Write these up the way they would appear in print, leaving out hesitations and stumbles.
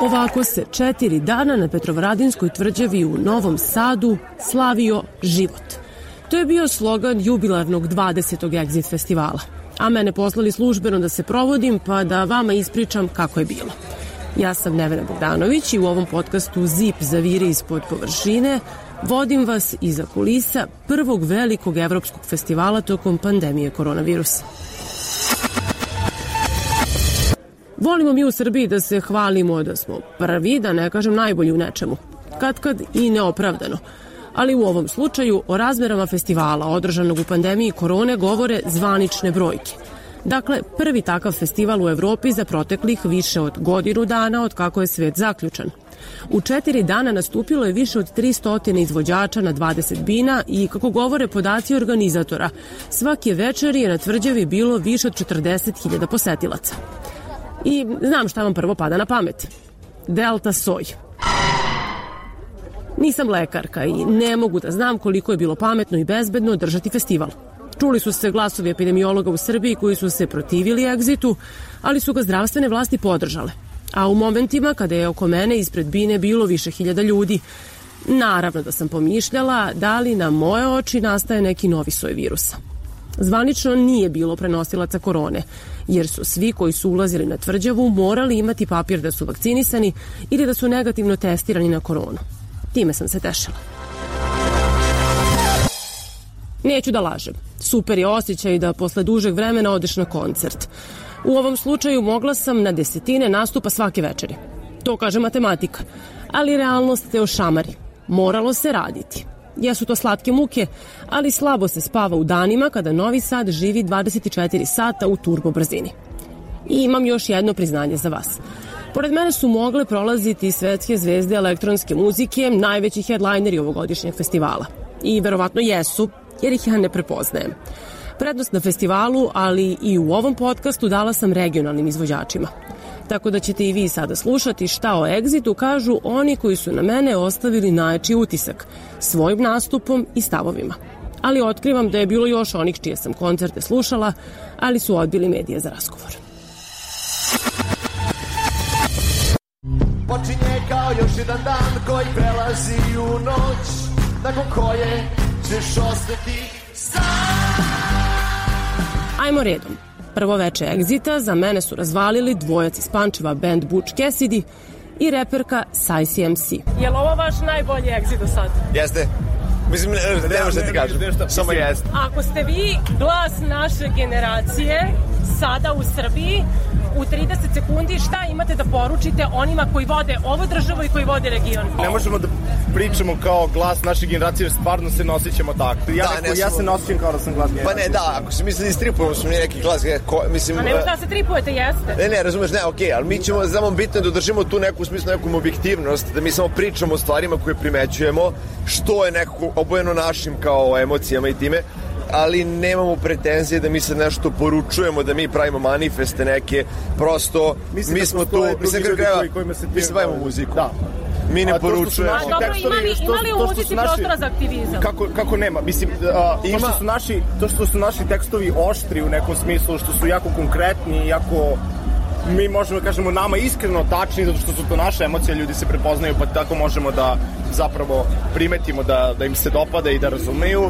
Ovako se 4 dana na Petrovaradinskoj tvrđavi u Novom Sadu slavio život. To je bio slogan jubilarnog 20. Exit festivala. A mene poslali službeno da se provodim pa da vama ispričam kako je bilo. Ja sam Nevena Bogdanović i u ovom podcastu Zip zavire ispod površine vodim vas iza kulisa prvog velikog evropskog festivala tokom pandemije koronavirusa. Volimo mi u Srbiji da se hvalimo da smo prvi, da ne kažem najbolji u nečemu. Katkad i neopravdano. Ali u ovom slučaju o razmerama festivala održanog u pandemiji korone govore zvanične brojke. Dakle, prvi takav festival u Evropi za proteklih više od godinu dana od kako je svet zaključan. U 4 dana nastupilo je više od 300 izvođača na 20 bina i, kako govore podaci organizatora, svake večeri je na tvrđavi bilo više od 40.000 posetilaca. I znam šta vam prvo pada na pamet. Delta soj. Nisam lekarka i ne mogu da znam koliko je bilo pametno i bezbedno držati festival. Čuli su se glasovi epidemiologa u Srbiji koji su se protivili egzitu, ali su ga zdravstvene vlasti podržale. A u momentima kada je oko mene ispred bine bilo više hiljada ljudi, naravno da sam pomišljala da li na moje oči nastaje neki novi soj virusa. Zvanično nije bilo prenosilaca korone, jer su svi koji su ulazili na tvrđavu morali imati papir da su vakcinisani ili da su negativno testirani na koronu. Time sam se tešila. Neću da lažem. Super je osjećaj da posle dužeg vremena odeš na koncert. U ovom slučaju mogla sam na desetine nastupa svake večeri. To kaže matematika. Ali realnost te ošamari. Moralo se raditi. Jesu to slatke muke, ali slabo se spava u danima kada Novi Sad živi 24 sata u turbo brzini. I imam još jedno priznanje za vas. Pored mene su mogle prolaziti svetske zvezde elektronske muzike, najveći headlineri ovogodišnjeg festivala. I verovatno jesu, jer ih ja ne prepoznajem. Prednost na festivalu, ali i u ovom podcastu dala sam regionalnim izvođačima. Tako da ćete i vi sada slušati šta o Exitu kažu oni koji su na mene ostavili najjači utisak, svojim nastupom i stavovima. Ali otkrivam da je bilo još onih čije sam koncerte slušala, ali su odbili medije za razgovor. Počinje kao još jedan dan koji prelazi u noć, nakon koje ćeš ostati sam. Ajmo redom. Prvo veče Exita za mene su razvalili dvojac iz Pančeva band Butch Cassidy i reperka Size MC. Je li ovo vaš najbolji Exit do sad? Jeste. Mislim, ne možda ti kažem. Samo jeste. Ako ste vi glas naše generacije sada u Srbiji, u 30 sekundi šta imate da poručite onima koji vode ovu državu i koji vode region? Ne možemo da pričamo kao glas naše generacije, jer stvarno se ne osjećamo tako. Ja se ne osjećam kao da sam glas generacije. Pa ne, da, ako se misli stripujemo smo mi neki glas, mislim... A nema šta se tripujete, jeste? Ne, razumeš, ne, okej, ali mi ćemo, znamo, bitno da držimo tu neku, u smislu, neku objektivnost, da mi samo pričamo o stvarima koje primećujemo, što je nekako obojeno našim kao emocijama i time, ali nemamo pretenzije da mi se nešto poručujemo, da mi pravimo manifeste neke, prosto mi smo tu, mislim mi se bavimo muziku. Da. Mi ne poručujemo. Dobro, imali u muzici prostora za aktivizam? Kako nema? Mislim, to što su naši tekstovi oštri u nekom smislu, što su jako konkretni, jako... Mi možemo da kažemo nama iskreno tačni, zato što su to naše emocije, ljudi se prepoznaju, pa tako možemo da zapravo primetimo da im se dopada i da razumeju.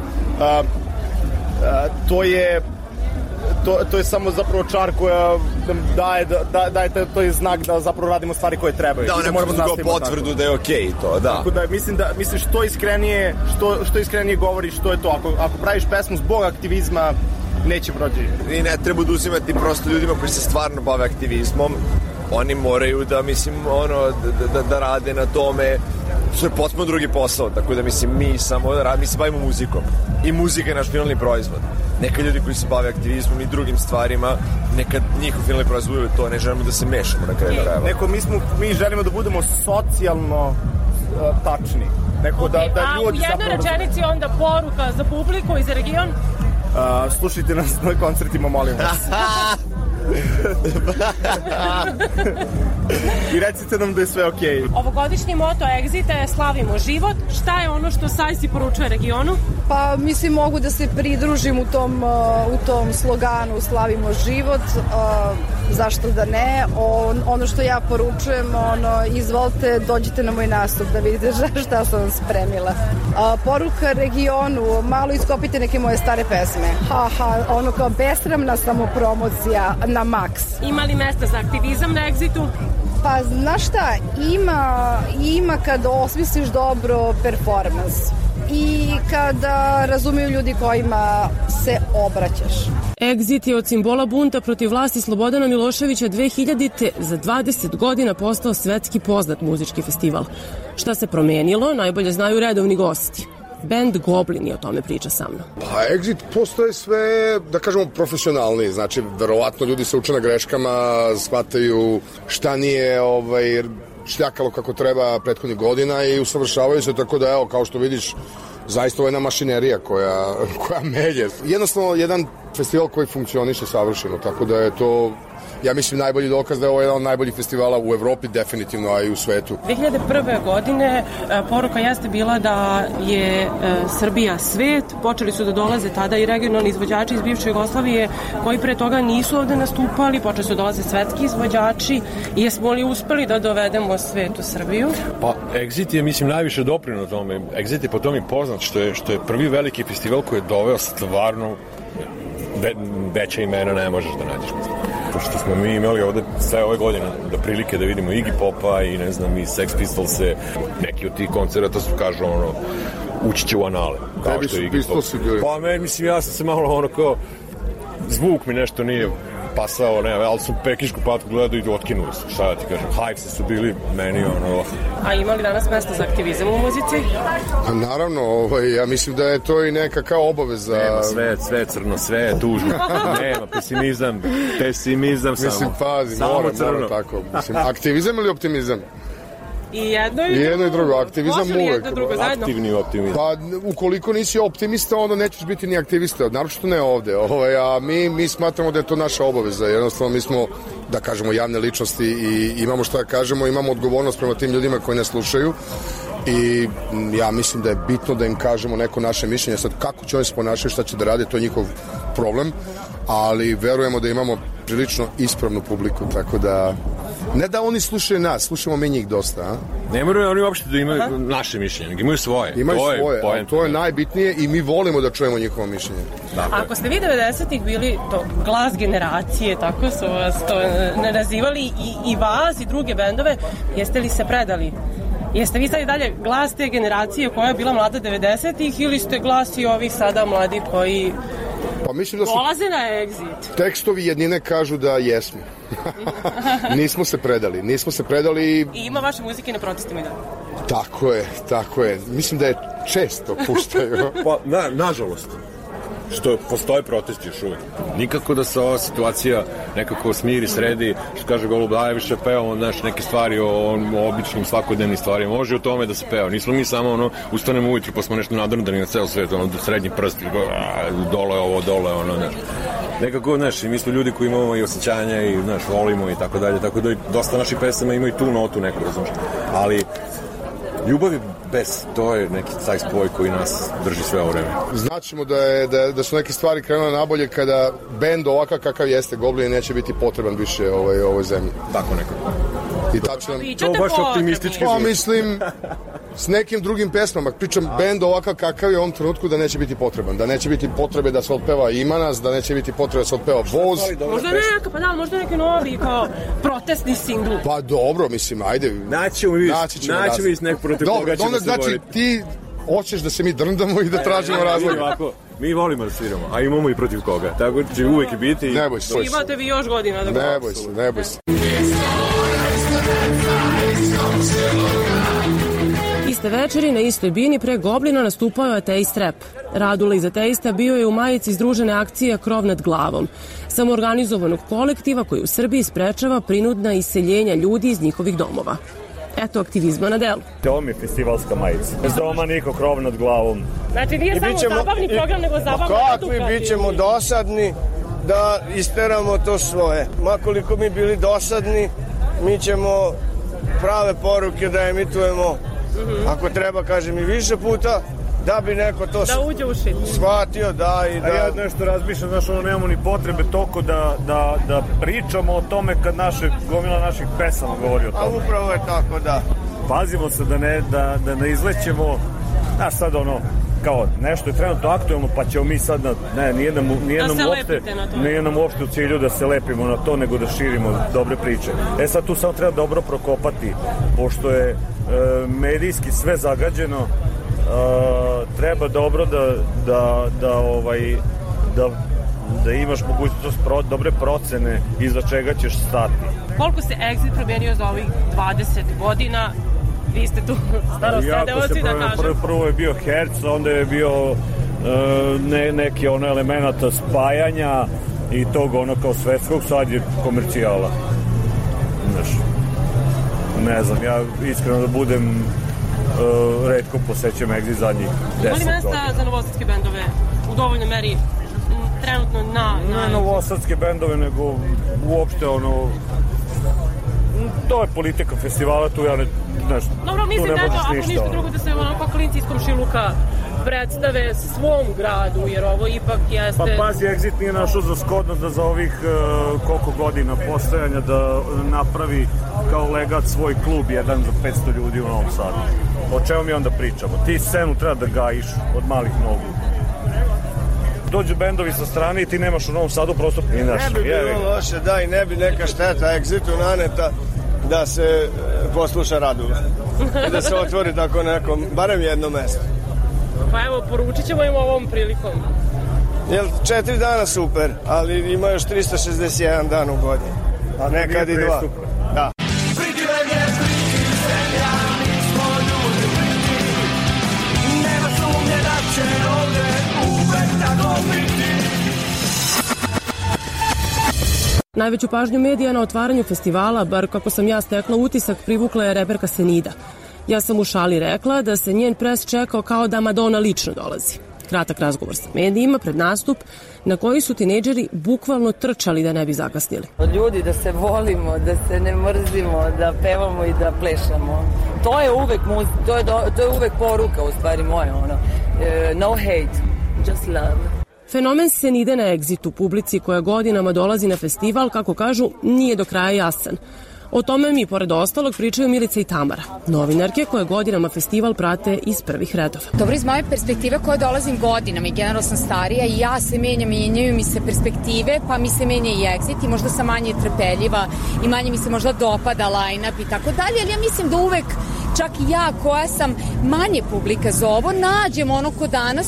To je samo zapravo čar koja nam daje to je znak da zapravo radimo stvari koje trebaju. Da, ne moramo da potvrdu tako. Da je okej to, da. Tako da mislim što iskrenije govoriš, što je to. Ako praviš pesmu zbog aktivizma, neće proći. I ne treba da uzimati prosto ljudima koji se stvarno bave aktivizmom. Oni moraju da, mislim, da rade na tome, što je potpuno drugi posao, tako da, mislim, mi se bavimo muzikom i muzika je naš finalni proizvod. Neka ljudi koji se bave aktivizmom i drugim stvarima, neka njihov finalni proizvod je to, ne želimo da se mešamo na kraju krajeva. Mi želimo da budemo socijalno tačni. A u jednoj rečenici onda poruka za publiku i za region? Slušajte nas na koncertima, molim vas. I recite nam da je sve okej. Ovogodišnji moto Exita je slavimo život. Šta je ono što Sajsi poručuje regionu? Pa mislim mogu da se pridružim u tom sloganu Slavimo život, zašto da ne. Ono što ja poručujem, izvolite, dođite na moj nastup da vidite šta sam vam spremila. Poruka regionu, malo iskopite neke moje stare pesme. Ono kao besramna samopromocija na maks. Ima li mesta za aktivizam na Exitu? Pa znaš šta, ima kad osmisliš dobro performans i kada razumeju ljudi kojima se obraćaš. Exit je od simbola bunta protiv vlasti Slobodana Miloševića 2000. za 20 godina postao svetski poznat muzički festival. Šta se promenilo, najbolje znaju redovni gosti. Band Goblini o tome priča sa mnom. Pa Exit postoje sve, da kažemo, profesionalni. Znači, verovatno ljudi se uče na greškama, shvataju šta nije šljakalo kako treba prethodnih godina i usavršavaju se, tako da, evo, kao što vidiš, zaista ovo je jedna mašinerija koja melje. Jednostavno, jedan festival koji funkcioniše savršeno, tako da je to, ja mislim, najbolji dokaz da je ovo jedan od najboljih festivala u Evropi, definitivno, a i u svetu. 2001. godine poruka jeste bila da je Srbija svet. Počeli su da dolaze tada i regionalni izvođači iz bivše Jugoslavije koji pre toga nisu ovde nastupali, počeli su da dolaze svetski izvođači. Jesmo li uspeli da dovedemo svet u Srbiju? Pa Exit je, mislim, najviše doprinuo tome. Exit je po tome poznat što je prvi veliki festival koji je doveo stvarno veća imena ne možeš da nađeš. Pošto smo mi imali ovde sve ove godine da prilike da vidimo Iggy Popa i ne znam i Sex Pistolse, neki od tih koncerata su kažu ući će u anale. Tebi su Pistolsi bili? Pa mislim ja sam se malo kao zvuk mi nešto nije pasao, ne, ali su pekišku patku gledao i otkinuli su, šta da ti kažem, Hivesi su bili meni A ima li danas mesta za aktivizam u muzici? Pa naravno, ja mislim da je to i neka kao obaveza. Nema, sve je crno, sve je tužno, nema, pesimizam samo. Mislim, pazi, mora tako. Mislim, aktivizam ili optimizam? I jedno i drugo. Aktivizam uvek. Aktivni optimizam. Pa ukoliko nisi optimista, onda nećeš biti ni aktivista. Naročito ne ovde. A mi smatramo da je to naša obaveza. Jednostavno mi smo, da kažemo, javne ličnosti i imamo šta da kažemo, imamo odgovornost prema tim ljudima koji ne slušaju. I ja mislim da je bitno da im kažemo neko naše mišljenje. Sad, kako će oni se ponašati, šta će da rade, to je njihov problem. Ali verujemo da imamo prilično ispravnu publiku, tako da ne da oni slušaju nas, slušamo mi njih dosta, a? Ne moraju oni uopšte da imaju naše mišljenje, imaju svoje. Imaju svoje, ali to je najbitnije i mi volimo da čujemo njihovo mišljenje. Ako ste vi 90-ih bili to glas generacije, tako su vas to nazivali i vas i druge bendove, jeste li se predali? Jeste vi sad i dalje glas te generacije koja je bila mlada 90-ih ili ste glas i ovih sada mladi koji dolaze na Exit? Tekstovi jednine kažu da jesmo. Nismo se predali. I ima vaše muzike na protestima i dalje? Tako je. Mislim da je često puštaju. Pa, nažalost. Što postoje protesti još uvijek. Nikako da se ova situacija nekako smiri, sredi, što kaže Golub, više pevamo neke stvari o običnim svakodnevnim stvarima. Može u tome da se peva. Nismo mi samo ustanemo ujutru pa smo nešto nadrndani na ceo svet, srednji prst, dole ovo, dole ono, nekako, i mi smo ljudi koji imamo i osjećanja i, volimo i tako dalje, tako da dosta naših pesama imaju tu notu neku, razumiješ. Ali ljubav je bez, to je neki taj spoj koji nas drži sve ovo vreme. Znaćemo da su neke stvari krenule nabolje kada bend ovakav kakav jeste Goblini neće biti potreban više ovoj zemlji. Tako nekako. I tačno. To baš optimistički. Pa mislim, s nekim drugim pesmama. Pričam bend ovakav kakav je u ovom trenutku da neće biti potreban. Da neće biti potrebe da se otpeva Ima nas, da neće biti potrebe da se otpeva Voz. Možda neki novi kao protestni singl. Pa dobro, mislim, ajde. Naćemo mi nek protiv koga ćemo se boriti. Znači ti hoćeš da se mi drndamo i da tražimo razlog. Mi volimo da sviramo, a imamo i protiv koga. Tako će uvek biti. Ne boj se. Imate vi još godina da ga. Ne boj se. Iste večeri na istoj bini pre Goblina nastupao je Ateist Rap. Radula iz Ateista bio je u majici združene akcije Krov nad glavom, samoorganizovanog kolektiva koji u Srbiji sprečava prinudna iseljenja ljudi iz njihovih domova. Eto aktivizma na delu. Ovo mi je festivalska majica. Bez doma niko, krov nad glavom. Znači nije samo zabavni program, nego zabavno edukativni. Kakvi bit ćemo dosadni da isteramo to svoje. Makoliko mi bili dosadni, mi ćemo prave poruke da emitujemo, ako treba, kažem, i više puta, da bi neko to da uđe u šit. shvatio, da, i da... A ja nešto razmišljam, znaš, ono, nemamo ni potrebe toliko da pričamo o tome kad gomila naših pesama govori o tome. A upravo je tako, da. Pazimo se da ne izlećemo, znaš, sad ono, kao nešto je trenutno aktuelno, pa ćemo mi sad nije nam uopšte u cilju da se lepimo na to, nego da širimo dobre priče. Sad tu samo treba dobro prokopati, pošto je medijski sve zagađeno, treba dobro da imaš mogućnost dobre procene iza čega ćeš stati. Koliko se Exit promenio za ovih 20 godina? Vi ste tu starosedeoci, da kažem. Prvo je bio herc, onda je bio neki elemenata spajanja i tog ono kao svetskog, sad je komercijala. Ne znam, ja iskreno da budem retko posećam Exit zadnjih 10 godina. Ima li mesta za novosadske bendove u dovoljnoj meri trenutno ne novosadske bendove, nego uopšte to je politika festivala, tu ja ne znaš, dobro, mislim da je to, ako ništa drugo, da se kao klinci iz komšiluka predstave svom gradu, jer ovo ipak jeste... Pa pazi, Exit nije našao za skodno da za ovih koliko godina postojanja da napravi kao legat svoj klub jedan za 500 ljudi u Novom Sadu. O čemu mi onda pričamo? Ti scenu treba da gajiš od malih nogu. Dođu bendovi sa strane i ti nemaš u Novom Sadu prosto... Ne bi bilo loše, da, i ne bi neka šteta Exitu naneta da se posluša Radula. I da se otvori tako nekom, barem jedno mesto. Pa evo, poručit ćemo im ovom prilikom. 4 dana super, ali ima još 361 dan u godini. A nekad i 2. Da. Nema sumnje da će ovde uvek tako biti. Najveću pažnju medija na otvaranju festivala, bar kako sam ja stekla utisak, privukla je reperka Senida. Ja sam u šali rekla da se njen pres čekao kao da Madonna lično dolazi. Kratak razgovor sa medijima pred nastup na koji su tinejdžeri bukvalno trčali da ne bi zakasnili. Ljudi, da se volimo, da se ne mrzimo, da pevamo i da plešamo. To je uvek to je uvek poruka, u stvari moja, no hate, just love. Fenomen Senide na Exitu, publici koja godinama dolazi na festival, kako kažu, nije do kraja jasan. O tome mi, pored ostalog, pričaju Milica i Tamara, novinarke koje godinama festival prate iz prvih redova. Dobro, iz moje perspektive koje dolazim godinama i generalno sam starija i ja se menjaju mi se perspektive, pa mi se menja i Exit i možda sam manje trpeljiva i manje mi se možda dopada line-up i tako dalje, ali ja mislim da uvek čak i ja koja sam manje publika za ovo, nađem ono ko danas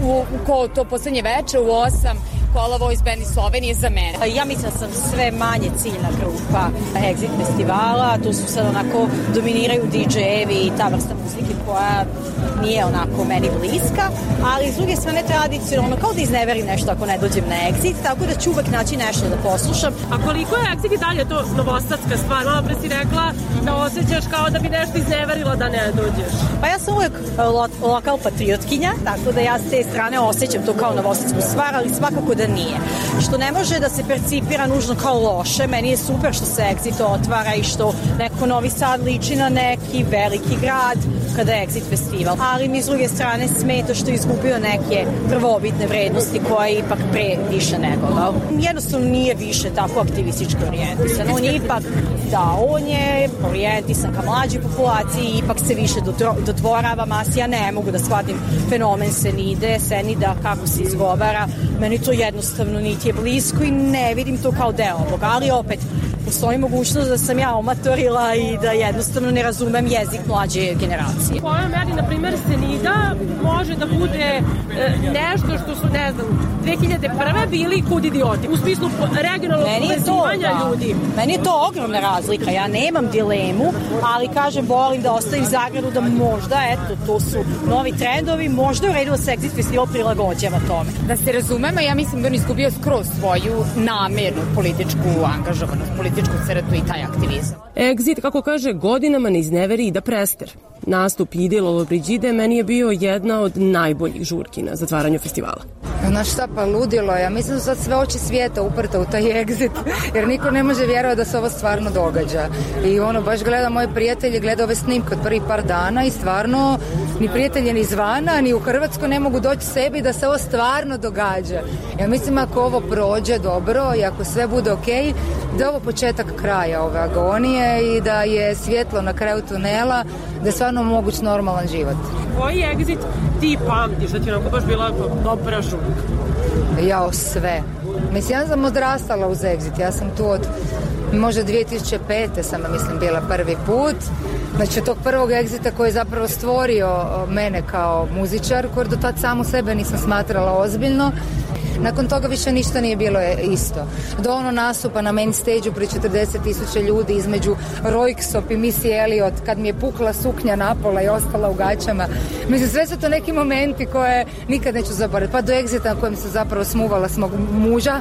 ko to poslednje veče u 8 Kola Voice Band iz Slovenije za mene. Ja mislim da sam sve manje ciljna grupa Exit festivala, tu su sad onako dominiraju DJ-evi i ta vrsta muzike koja nije onako meni bliska, ali s druge strane tradicionalno, kao da izneverim nešto ako ne dođem na Exit, tako da ću uvek naći nešto da poslušam. A koliko je Exit i dalje to novosadska stvar? Malo pre si rekla da osjećaš kao da bi nešto izneverila da ne dođeš. Pa ja sam uvek lokal patriotkinja, tako da ja s te strane osjećam to kao novosadsku stvar, ali svakako da nije. Što ne može da se percipira nužno kao loše, meni je super što se Exit otvara i što neko Novi Sad liči na neki veliki grad kada je Exit festival, ali mi s druge strane smeta što je izgubio neke prvobitne vrednosti koje je ipak pre više negovao. Jednostavno nije više tako aktivistički orijentisan, on je ipak, on je orijentisan ka mlađoj populaciji i ipak se više dodvorava masi. Ja ne mogu da shvatim fenomen Senida, kako se izgovara, meni to jednostavno niti je blisko i ne vidim to kao deo ovoga, ali opet postoji mogućnost da sam ja omatorila i da jednostavno ne razumem jezik mlađe generacije. U kojoj meri, na primjer, Senida može da bude nešto što su, ne znam, 2001. bili kud idioti, u smislu regionalnog povezivanja ljudi. Meni je to ogromna razlika, ja nemam dilemu, ali kažem, volim da ostavim Zagrebu da možda, to su novi trendovi, možda je u redu da se Exit festival prilagođava tome. Da se razumemo, ja mislim mislim da on izgubio skroz svoju namernu političku angažovanost, političku crtu i taj aktivizam. Exit, kako kaže, godinama ne izneveri i da prester. Nastup Ide Lollobrigide meni je bio jedna od najboljih žurki na zatvaranju festivala. Znaš šta, pa ludilo, ja mislim da su sad sve oči svijeta uprte u taj Exit, jer niko ne može vjerovati da se ovo stvarno događa. I baš gleda moje prijatelje, gleda ove snimke od prvih par dana i stvarno ni prijatelji ni izvana, ni u Hrvatskoj ne mogu doći sebi da se ovo stvarno događa. Ja mislim ako ovo prođe dobro i ako sve bude okej, da je ovo početak kraja ove agonije i da je svjetlo na kraju tunela, da je stvarno moguć normalan život. Koji Exit ti pamtiš, da ti onako baš bila dobra žurka? Jao, sve. Mislim, ja sam odrastala uz Exit, ja sam tu od možda 2005. sam, mislim, bila prvi put. Znači, tog prvog Exita koji je zapravo stvorio mene kao muzičar, koji do tad samu sebe nisam smatrala ozbiljno. Nakon toga više ništa nije bilo isto. Do nastupa na main stage-u pri 40.000 ljudi između Röyksopp i Missy Elliott, kad mi je pukla suknja napola i ostala u gaćama. Mislim, sve su to neki momenti koje nikad neću zaboraviti. Pa do Exita na kojem se zapravo smuvala s mog muža,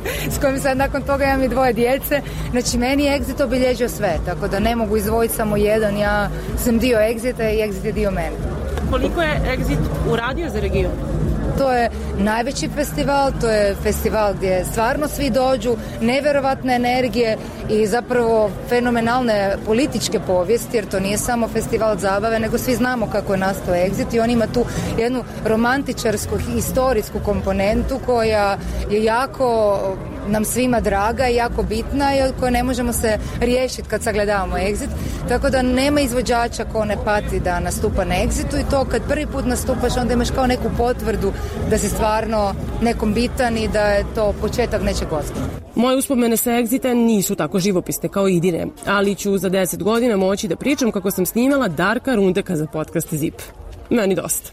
s kojim sad nakon toga imam i 2 djece. Znači, meni je Exit obilježio sve, tako da ne mogu izdvojiti samo jedan. Ja sam dio Exita i Exit je dio mene. Koliko je Exit uradio za region? To je najveći festival, to je festival gdje stvarno svi dođu, nevjerovatne energije i zapravo fenomenalne političke povijesti, jer to nije samo festival zabave, nego svi znamo kako je nastao Exit i on ima tu jednu romantičarsku, historijsku komponentu koja je jako nam svima draga i jako bitna i od koje ne možemo se riješiti kad sagledavamo Exit. Tako da nema izvođača ko ne pati da nastupa na Exitu i to kad prvi put nastupaš onda imaš kao neku potvrdu da si stvarno nekom bitan i da je to početak nečeg ozbiljnog. Moje uspomene sa Exita nisu tako živopisne kao Idine, ali ću za 10 godina moći da pričam kako sam snimala Darka Rundeka za podcast ZIP. Meni dosta.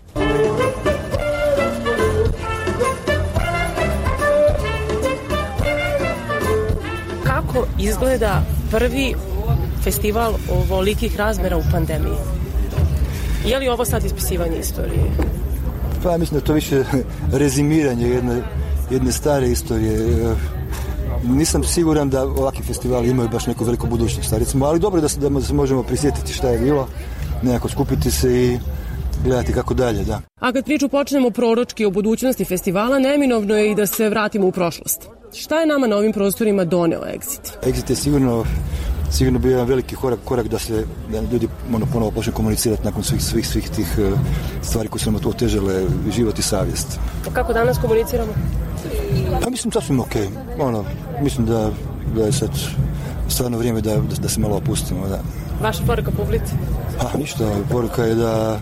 Kako izgleda prvi festival ovolikih razmera u pandemiji? Je li ovo sad ispisivanje istorije? Pa ja mislim da to više rezimiranje jedne stare istorije. Nisam siguran da ovakvi festivali imaju baš neku veliku budućnost, recimo, ali dobro da se možemo prisjetiti šta je bilo, nekako skupiti se i gledati kako dalje, da. A kad priču počnemo proročki o budućnosti festivala, neminovno je i da se vratimo u prošlost. Šta je nama na ovim prostorima doneo Exit? Exit je sigurno bio jedan veliki korak da ljudi ponovo počne komunicirati nakon svih tih stvari koje su nam otežale život i savjest. Kako danas komuniciramo? Pa mislim sasvim okej. Mislim da je sad stvarno vrijeme da se malo opustimo. Da. Vaša poruka publici? Pa ništa, poruka je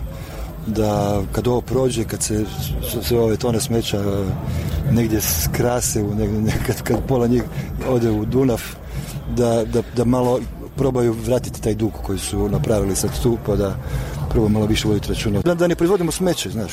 da kad ovo prođe, kad se ove tone smeća negdje skrase, kad pola njih ode u Dunav, da malo probaju vratiti taj dug koji su napravili sad tu, pa da prvo malo više voditi računa. Da ne proizvodimo smeće, znaš,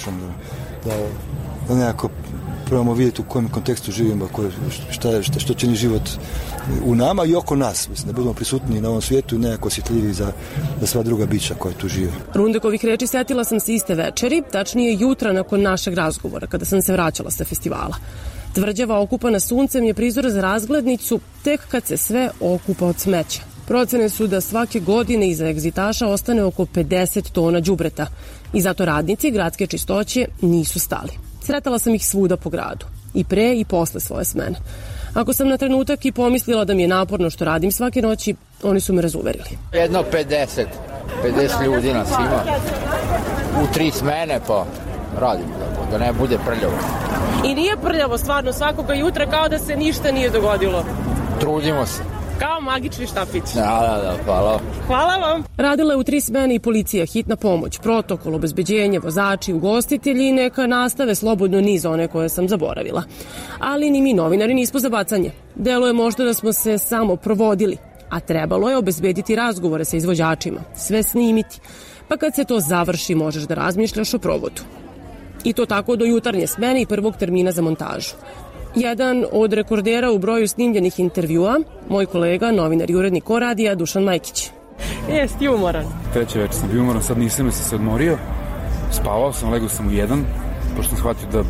da nekako probamo vidjeti u kojem kontekstu živimo, što čini život u nama i oko nas, mislim, da budemo prisutni na ovom svijetu i nekako osjetljiviji za sva druga bića koja tu žive. Rundekovih reči setila sam se iste večeri, tačnije jutra nakon našeg razgovora, kada sam se vraćala sa festivala. Tvrđava okupana suncem je prizor za razglednicu tek kad se sve okupa od smeća. Procene su da svake godine iza egzitaša ostane oko 50 tona đubreta i zato radnici gradske čistoće nisu stali. Sretala sam ih svuda po gradu, i pre i posle svoje smene. Ako sam na trenutak i pomislila da mi je naporno što radim svake noći, oni su me razuverili. Jedno 50 ljudi nas ima. U 3 smene pa radimo da ne bude prljavo. I nije prljavo stvarno svakoga jutra kao da se ništa nije dogodilo. Trudimo se. Kao magični štapić. Da, hvala. Hvala vam. Radila je u 3 smene i policija, hitna pomoć, protokol, obezbeđenje, vozači, ugostitelji i neka nastave slobodno niz one koje sam zaboravila. Ali ni mi novinari nismo za bacanje. Deluje možda da smo se samo provodili, a trebalo je obezbediti razgovore sa izvođačima, sve snimiti. Pa kad se to završi možeš da razmišljaš o provodu. I to tako do jutarnje smene i prvog termina za montažu. Jedan od rekordera u broju snimljenih intervjua, moj kolega, novinar i urednik Ko-radija, Dušan Majkić. Jesi umoran? Treće večer sam bio umoran, sad nisam se odmorio. Spavao sam, legao sam u 1, pošto sam shvatio da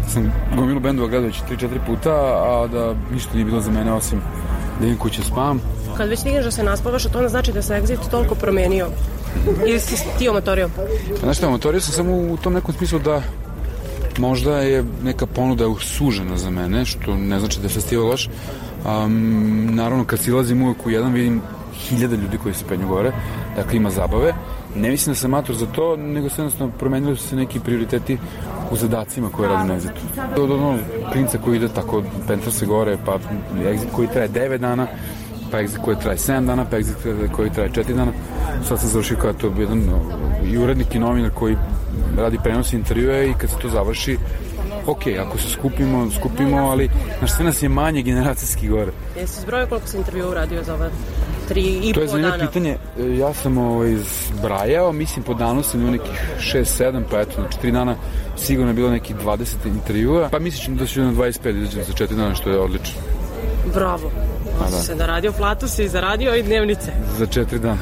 sam gomilu bendova gledao već 3-4 puta, a da ništa nije bilo za mene osim da idem kuće spam. Kad već stigneš da se naspavaš, to onda znači da se Exit toliko promenio. Ili si ti omatorio? Znaš šta, omatorio sam samo u tom nekom smislu da možda je neka ponuda sužena za mene, što ne znači da je festival loš. Naravno, kad silazim uvek u jedan, vidim 1000 ljudi koji se penju gore, dakle ima zabave. Ne mislim da sam amator za to, nego se jednostavno promenili su se neki prioriteti u zadacima koje radim na Exitu. Od onog klinca koji ide tako, pentra se gore, pa Exit koji traje 9 dana, pa Exit koji traje 7 dana, pa Exit koji traje 4 dana. Sad sam završio kao to jedan i urednik i novinar koji radi prenos intervjue i kad se to završi, ok, ako se skupimo, ali znaš, sve nas je manje generacijski gore. Jesi zbrojio koliko se intervjua uradio za ova 3,5 dana? To je zanimljivo pitanje. Ja sam zbrajao, mislim po danu sam imao nekih 6-7, pa eto, na 4 dana sigurno je bilo nekih 20 intervjua, pa mislim da ću na 25 izaći za 4 dana, što je odlično. Bravo. Da. Se naradio platu, si zaradio i dnevnice. Za 4 dana.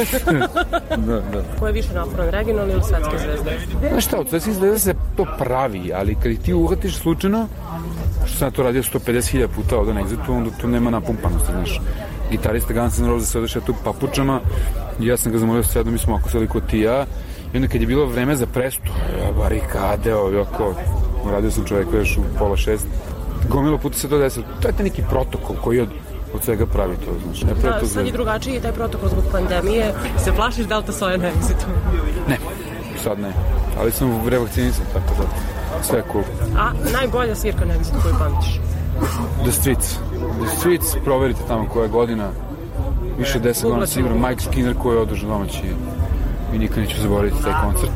Da. Ko je više naporan, regionalni ili svetske zvezde? Znaš šta, od svetskih zvezda se to pravi, ali kad ti uhvatiš slučajno, što sam to radio 150.000 puta ovdje na Exitu, onda to nema napumpanosti, znaš. Gitarista Guns N' Roses se odeša tu papučama, ja sam ga zamolio da sedno, mi smo ako seli kod ti ja, i onda kad je bilo vreme za prestu, barikade, ovako, radio sam čoveka još u 5:30, gomilo puta se to desilo, to je taj neki protokol koji od svega pravi to, znaš. Da, sad je drugačiji taj protokol zbog pandemije, se plašiš Delta Soja na Exitu? Ne, sad ne, ali sam revakcinisan, tako da sve je cool. A najbolja svirka na Exitu koju pamtiš? The Streets, proverite tamo koja je godina, više 10 godina sigurno, Mike Skinner koji je održao domaći i nikad neću zaboraviti taj koncert.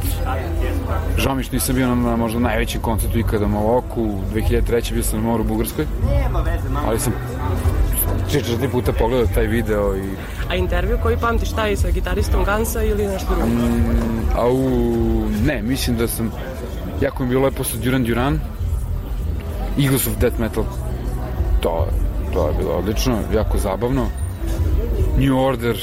Žao mi što nisam bio na možda najvećem koncertu ikada u Oku, 2003. bio sam na moru u Bugarskoj, ali sam 3-4 puta pogledao taj video i... A intervju koji pamtiš, taj sa gitaristom Gansa ili nešto drugo? Ne, mislim da sam... Jako mi je bilo lepo sa Duran Duran, Eagles of Death Metal, to je bilo odlično, jako zabavno. New Order,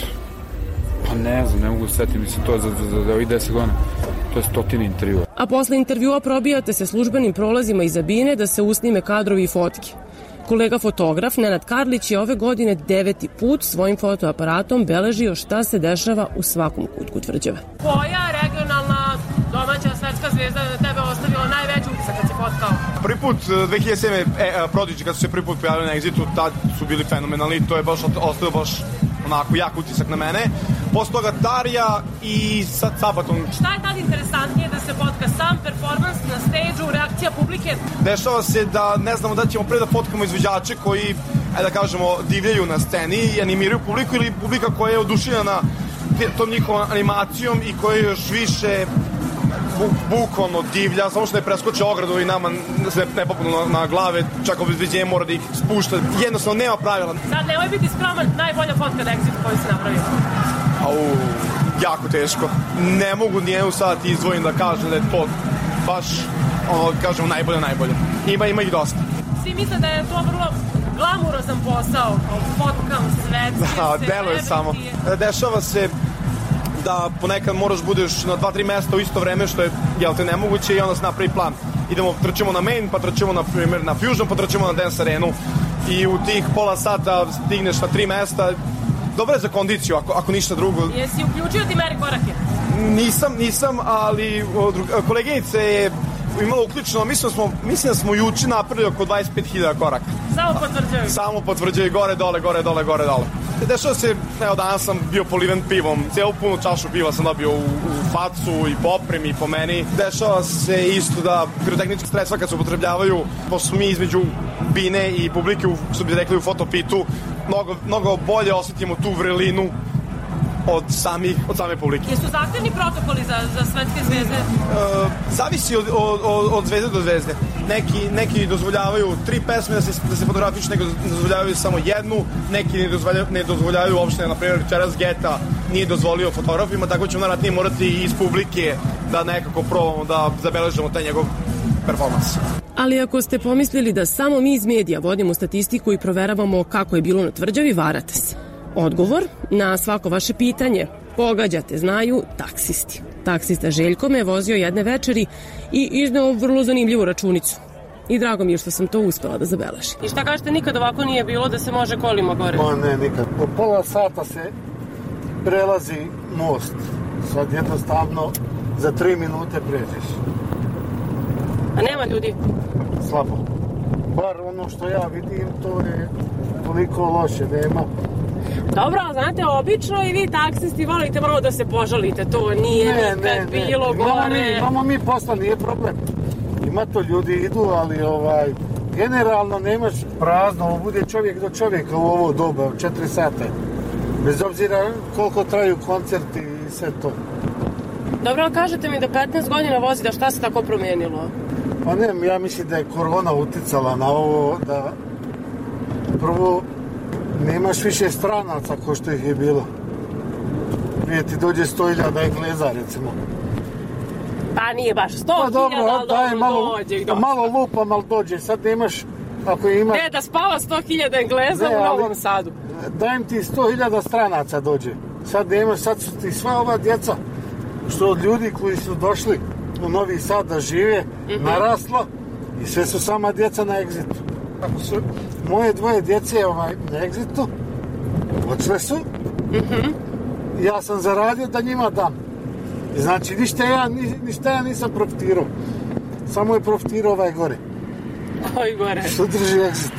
pa ne znam, ne mogu da setim, mislim, to je za ovih 10 godina, to je 100 intervjua. A posle intervjua probijate se službenim prolazima iza bine da se usnime kadrovi i fotke. Kolega fotograf Nenad Karlić je ove godine 9. put svojim fotoaparatom beležio šta se dešava u svakom kutku Tvrđave. Koja regionalna, domaća, svetska zvezda na tebe ostavila najveći utisak kad si fotkao? Prvi put 2007. Prodigy kad su se prvi put pojavili na Exitu, tad su bili fenomenalni, to je baš ostavio baš onako jak utisak na mene. Posle toga Darija i sad Sabaton. Šta je tad interesantnije da se fotka sam performans na stage-u, reakcija publike? Dešava se da ne znamo da ćemo pre da fotkamo izvođače koji, da kažemo, divljaju na sceni i animiraju publiku ili publika koja je oduševljena tom njihovom animacijom i koja je još više bukvalno divlja, samo što ne preskoče ogradu i nama se ne popnu na glave, čak obezbeđenje mora da ih spušta. Jednostavno nema pravila. Sad nemoj biti skroman, najbolja fotka na Exitu koju si napravio. Jako teško. Ne mogu nijednu sad izdvojim da kažem da je to baš, kažemo, najbolje. Ima ih dosta. Svi misle da je to vrlo glamurozan posao, fotkam svetske, deluje samo. Dešava se da ponekad moraš budeš na 2-3 mesta u isto vreme, što je, nemoguće, i onda se napravi plan. Trčimo na main, pa trčimo na primjer na Fusion, pa trčimo na dance arenu i u tih pola sata stigneš na 3 mesta. Dobro je za kondiciju, ako ništa drugo. Jesi uključio ti meri korake? Nisam, ali koleginica je imala uključeno, mislim da smo juče napravili oko 25.000 koraka. Samo potvrđaju, gore, dole. Dešava se, danas sam bio poliven pivom, cijelu punu čašu piva sam dobio u facu i po opremi i po meni. Dešava se isto da pirotehnička sredstva kad se upotrebljavaju, pošto mi između bine i publike, što bi rekli u fotopitu, mnogo bolje osjetimo tu vrelinu od same publike. Jesu zahtevni protokoli za svetske zvezde? Zavisi od zvezde do zvezde. Neki dozvoljavaju 3 pesme da se fotografiš, neki dozvoljavaju samo jednu, neki ne dozvoljavaju uopšte, na primjer Čeras Geta nije dozvolio fotografima, tako ćemo naravno morati iz publike da nekako probamo da zabeležemo taj njegov performans. Ali ako ste pomislili da samo mi iz medija vodimo statistiku i proveravamo kako je bilo na Tvrđavi, varate se. Odgovor na svako vaše pitanje pogađate, znaju taksisti. Taksista Željko me vozio jedne večeri i izneo vrlo zanimljivu računicu. I drago mi je što sam to uspela da zabeležim. I šta kažete, nikad ovako nije bilo da se može kolima gore? Ne, nikad. Po pola sata se prelazi most. Sad jednostavno za 3 minute pređeš. A nema ljudi? Slabo. Bar ono što ja vidim, to je toliko loše, nema. Dobro, ali znate, obično i vi taksisti volite malo da se požalite, to nije nikad bilo gore. Imamo mi posla, nije problem. Ima to, ljudi idu, ali generalno nemaš prazno, ovo bude čovjek do čovjeka u ovo doba, 4 sata. Bez obzira koliko traju koncerti i sve to. Dobro, ali kažete mi da 15 godina vozite, šta se tako promijenilo? Pa ne, ja mislim da je korona uticala na ovo, da prvo nemaš više stranaca ko što ih je bilo. Prije ti dođe 100.000 Engleza, recimo. Pa nije baš 100.000, ali dođe. Malo lupam, ali dođe. Sad nemaš, ako ima... Ne, da spava 100.000 Engleza u Novom Sadu. Dajem ti 100.000 stranaca dođe. Sad nemaš, sad su ti sva ova djeca, što od ljudi koji su došli u Novi Sad da žive, naraslo i sve su sama djeca na Exitu. Ako su moje 2 djece na Exitu, odšle su, ja sam zaradio da njima dam. Znači, ništa ja nisam profitirao. Samo je profitirao ovaj gore. Koji gore? Što drži Exit.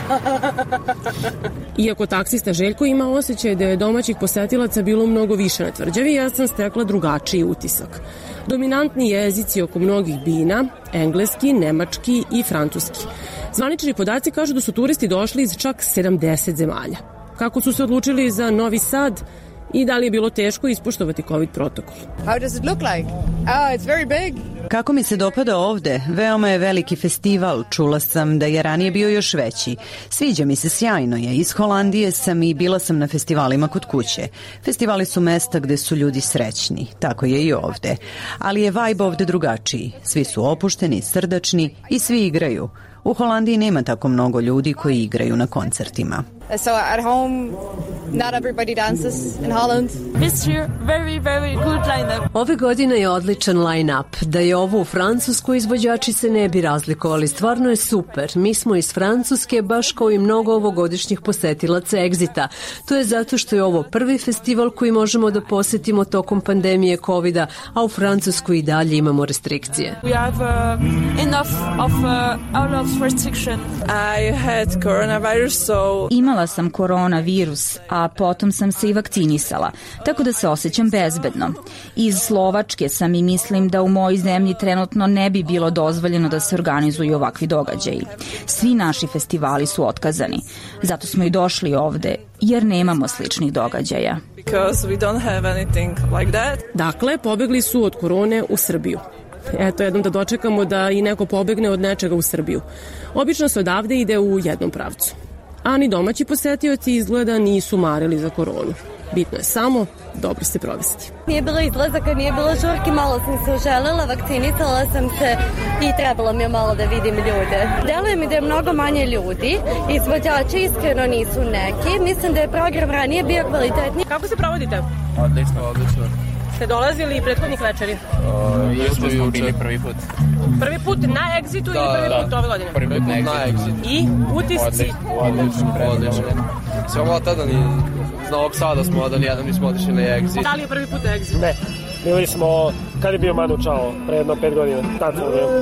Iako taksista Željko ima osjećaj da je domaćih posetilaca bilo mnogo više na Tvrđavi, ja sam stekla drugačiji utisak. Dominantni jezici oko mnogih bina, engleski, nemački i francuski. Zvanični podaci kažu da su turisti došli iz čak 70 zemalja. Kako su se odlučili za Novi Sad i da li je bilo teško ispoštovati COVID protokol? How does it look like? Oh, it's very big. Kako mi se dopada ovde? Veoma je veliki festival, čula sam da je ranije bio još veći. Sviđa mi se, sjajno je. Iz Holandije sam i bila sam na festivalima kod kuće. Festivali su mesta gde su ljudi srećni, tako je i ovde. Ali je vibe ovde drugačiji. Svi su opušteni, srdačni i svi igraju. U Holandiji nema tako mnogo ljudi koji igraju na koncertima. So at home, not everybody dances in Holland. This year, very, very good line-up. Ove godine je odličan line-up. Da je ovo u Francuskoj, izvođači se ne bi razlikovali. Stvarno je super. Mi smo iz Francuske, baš kao i mnogo ovogodišnjih posetilaca Exita. To je zato što je ovo prvi festival koji možemo da posetimo tokom pandemije COVID-a, a u Francuskoj i dalje imamo restrikcije. We have enough of out of restriction. I had coronavirus, so... Imala sam koronavirus, a potom sam se i vakcinisala, tako da se osjećam bezbedno. Iz Slovačke sam i mislim da u mojoj zemlji trenutno ne bi bilo dozvoljeno da se organizuju ovakvi događaji. Svi naši festivali su otkazani. Zato smo i došli ovde, jer nemamo sličnih događaja. Because we don't have anything like that. Dakle, pobegli su od korone u Srbiju. Eto, jednom da dočekamo da i neko pobegne od nečega u Srbiju. Obično se odavde ide u jednom pravcu. A ni domaći posetioci izgleda nisu marili za koronu. Bitno je samo dobro se provesti. Nije bilo izlazaka, nije bilo žurki, malo sam se uželela, vakcinisala sam se i trebalo mi je malo da vidim ljude. Deluje mi da je mnogo manje ljudi, izvođači iskreno nisu neki, mislim da je program ranije bio kvalitetniji. Kako se provodite? Odlično. Ste dolazili i prethodnih večeri? Jesmo smo bili prvi put. Prvi put na Exitu ili prvi put ove godine? Prvi put na Exitu. I utisci? Odlično. Sve malo tada iz Novog Sada smo odali, jedan nismo otišli na Exit. Da li je prvi put na Exit? Ne. Bili smo, kad je bio Manu Čao, pre jedno 5 godina. Tad smo bili.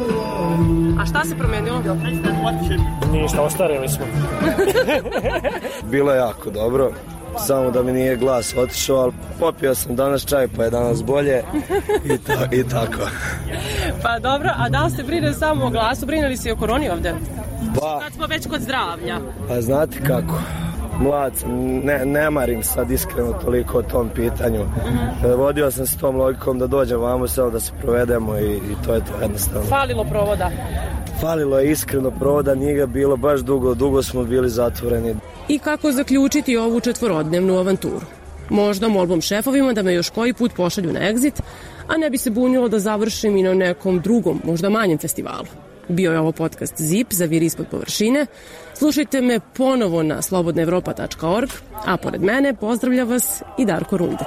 A šta se promenilo? Ništa, ostarili smo. Bilo je jako dobro. Samo da mi nije glas otišao, ali popio sam danas čaj, pa je danas bolje i tako. Pa dobro, a da li ste brinuli samo o glasu, brinuli se i o koroni ovde? Pa, kad smo već kod zdravlja. Pa znate kako, mlad sam, ne marim sad iskreno toliko o tom pitanju. Vodio sam se tom logikom da dođem vamo samo da se provedemo i to je to jednostavno. Falilo provoda? Falilo je iskreno provoda, nije ga bilo baš dugo smo bili zatvoreni. I kako zaključiti ovu četvorodnevnu avanturu? Možda molbom šefovima da me još koji put pošalju na Exit, a ne bi se bunilo da završim i na nekom drugom, možda manjem festivalu. Bio je ovo podcast ZIP, Zaviri ispod površine. Slušajte me ponovo na slobodnaevropa.org, a pored mene pozdravlja vas i Darko Rundek.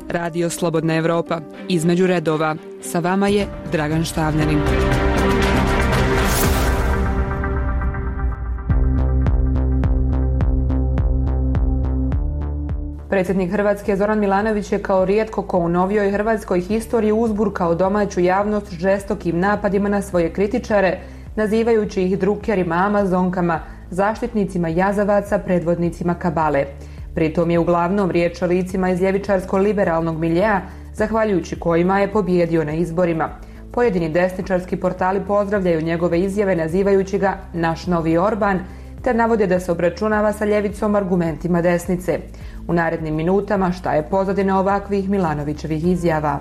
Radio Slobodna Evropa. Između redova. Sa vama je Dragan Štavljanin. Predsjednik Hrvatske Zoran Milanović je kao rijetko ko u novijoj hrvatskoj historiji uzburkao domaću javnost žestokim napadima na svoje kritičare, nazivajući ih drukerima, amazonkama, zaštitnicima jazavaca, predvodnicima kabale. Pritom je uglavnom riječ o licima iz ljevičarsko-liberalnog miljea, zahvaljujući kojima je pobijedio na izborima. Pojedini desničarski portali pozdravljaju njegove izjave nazivajući ga naš novi Orban, te navode da se obračunava sa ljevicom argumentima desnice. U narednim minutama šta je pozadina ovakvih Milanovićevih izjava?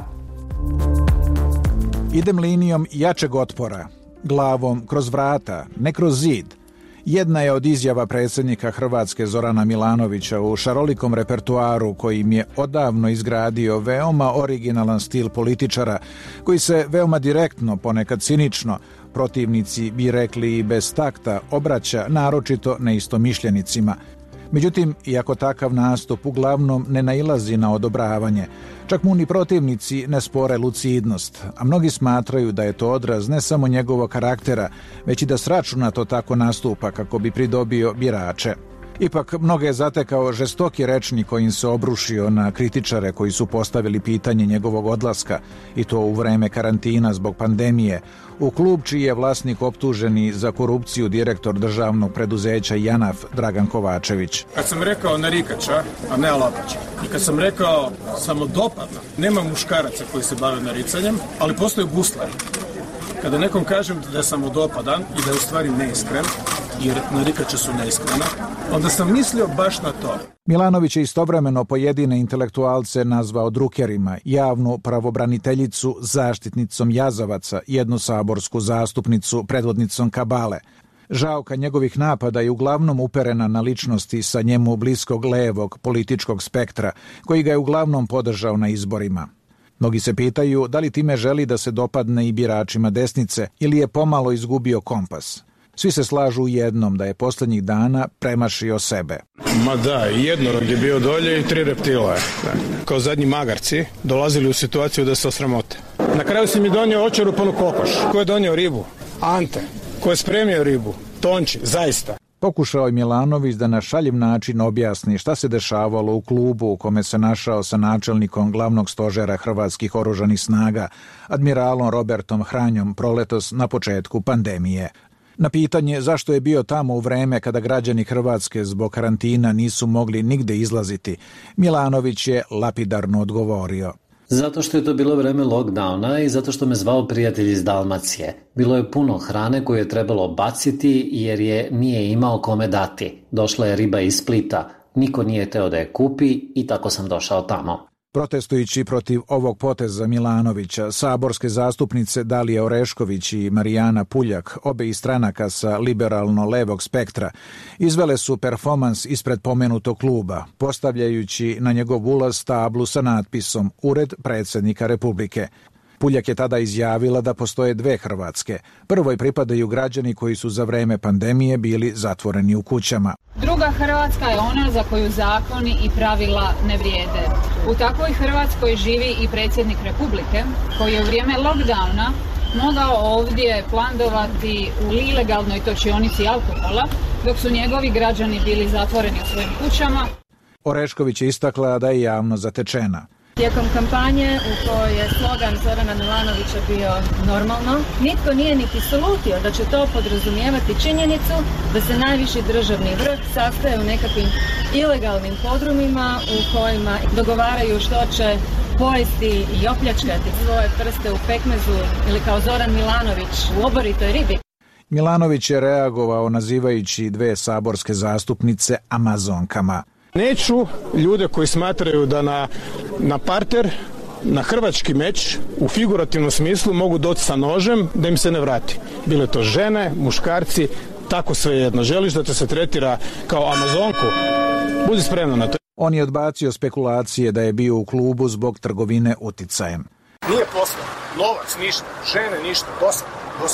Idem linijom jačeg otpora, glavom kroz vrata, ne kroz zid. Jedna je od izjava predsjednika Hrvatske Zorana Milanovića u šarolikom repertuaru kojim je odavno izgradio veoma originalan stil političara koji se veoma direktno, ponekad cinično, protivnici bi rekli i bez takta, obraća naročito neistomišljenicima. Međutim, iako takav nastup uglavnom ne nailazi na odobravanje, čak mu ni protivnici ne spore lucidnost, a mnogi smatraju da je to odraz ne samo njegovog karaktera, već i da sračunato tako nastupa kako bi pridobio birače. Ipak, mnoge je zatekao žestoki rečnik kojim se obrušio na kritičare koji su postavili pitanje njegovog odlaska, i to u vreme karantina zbog pandemije, u klub čiji je vlasnik optuženi za korupciju direktor državnog preduzeća JANAF Dragan Kovačević. Kad sam rekao narikača, a ne alapača, i kad sam rekao samodopadna, nema muškaraca koji se bave naricanjem, ali postoje guslari. Kada nekom kažem da je samodopadan i da je u stvari neiskren, jer narikače su neiskrena, onda sam mislio baš na to. Milanović je istovremeno pojedine intelektualce nazvao drukerima, javnu pravobraniteljicu zaštitnicom jazavaca, jednu saborsku zastupnicu predvodnicom kabale. Žaoka njegovih napada je uglavnom uperena na ličnosti sa njemu bliskog levog političkog spektra, koji ga je uglavnom podržao na izborima. Mnogi se pitaju da li time želi da se dopadne i biračima desnice ili je pomalo izgubio kompas. Svi se slažu u jednom da je posljednjih dana premašio sebe. Ma da, jednorog je bio dolje i 3 reptila. Kao zadnji magarci dolazili u situaciju da se osramote. Na kraju si mi donio očerupanu kokoš. Ko je donio ribu? Ante. Ko je spremio ribu? Tonči, zaista. Pokušao je Milanović da na šaljiv način objasni šta se dešavalo u klubu u kome se našao sa načelnikom glavnog stožera hrvatskih oružanih snaga, admiralom Robertom Hranjom, proletos na početku pandemije. Na pitanje zašto je bio tamo u vreme kada građani Hrvatske zbog karantina nisu mogli nigde izlaziti, Milanović je lapidarno odgovorio. Zato što je to bilo vreme lockdowna i zato što me zvao prijatelj iz Dalmacije. Bilo je puno hrane koju je trebalo baciti jer je nije imao kome dati. Došla je riba iz Splita, niko nije teo da je kupi i tako sam došao tamo. Protestujući protiv ovog poteza Milanovića, saborske zastupnice Dalija Orešković i Marijana Puljak, obe iz stranaka sa liberalno-levog spektra, izvele su performans ispred pomenutog kluba, postavljajući na njegov ulaz tablu sa natpisom Ured predsjednika Republike. Puljak je tada izjavila da postoje 2 Hrvatske. Prvoj pripadaju građani koji su za vreme pandemije bili zatvoreni u kućama. Druga Hrvatska je ona za koju zakoni i pravila ne vrijede. U takvoj Hrvatskoj živi i predsjednik Republike, koji je u vrijeme lockdowna mogao ovdje plandovati u ilegalnoj točionici alkohola, dok su njegovi građani bili zatvoreni u svojim kućama. Orešković je istakla da je javno zatečena. Tijekom kampanje u kojoj je slogan Zorana Milanovića bio normalno, nitko nije niti slutio da će to podrazumijevati činjenicu da se najviši državni vrh sastaje u nekakvim ilegalnim podrumima u kojima dogovaraju što će pojesti i opljačkati svoje prste u pekmezu ili kao Zoran Milanović u oboritoj ribi. Milanović je reagovao nazivajući 2 saborske zastupnice amazonkama. Neću ljude koji smatraju da na parter, na hrvački meč, u figurativnom smislu mogu doći sa nožem da im se ne vrati. Bile to žene, muškarci, tako svejedno. Želiš da te se tretira kao amazonku? Budi spremna na to. On je odbacio spekulacije da je bio u klubu zbog trgovine uticajem. Nije posao, novac, ništa, žene, ništa, dosadno.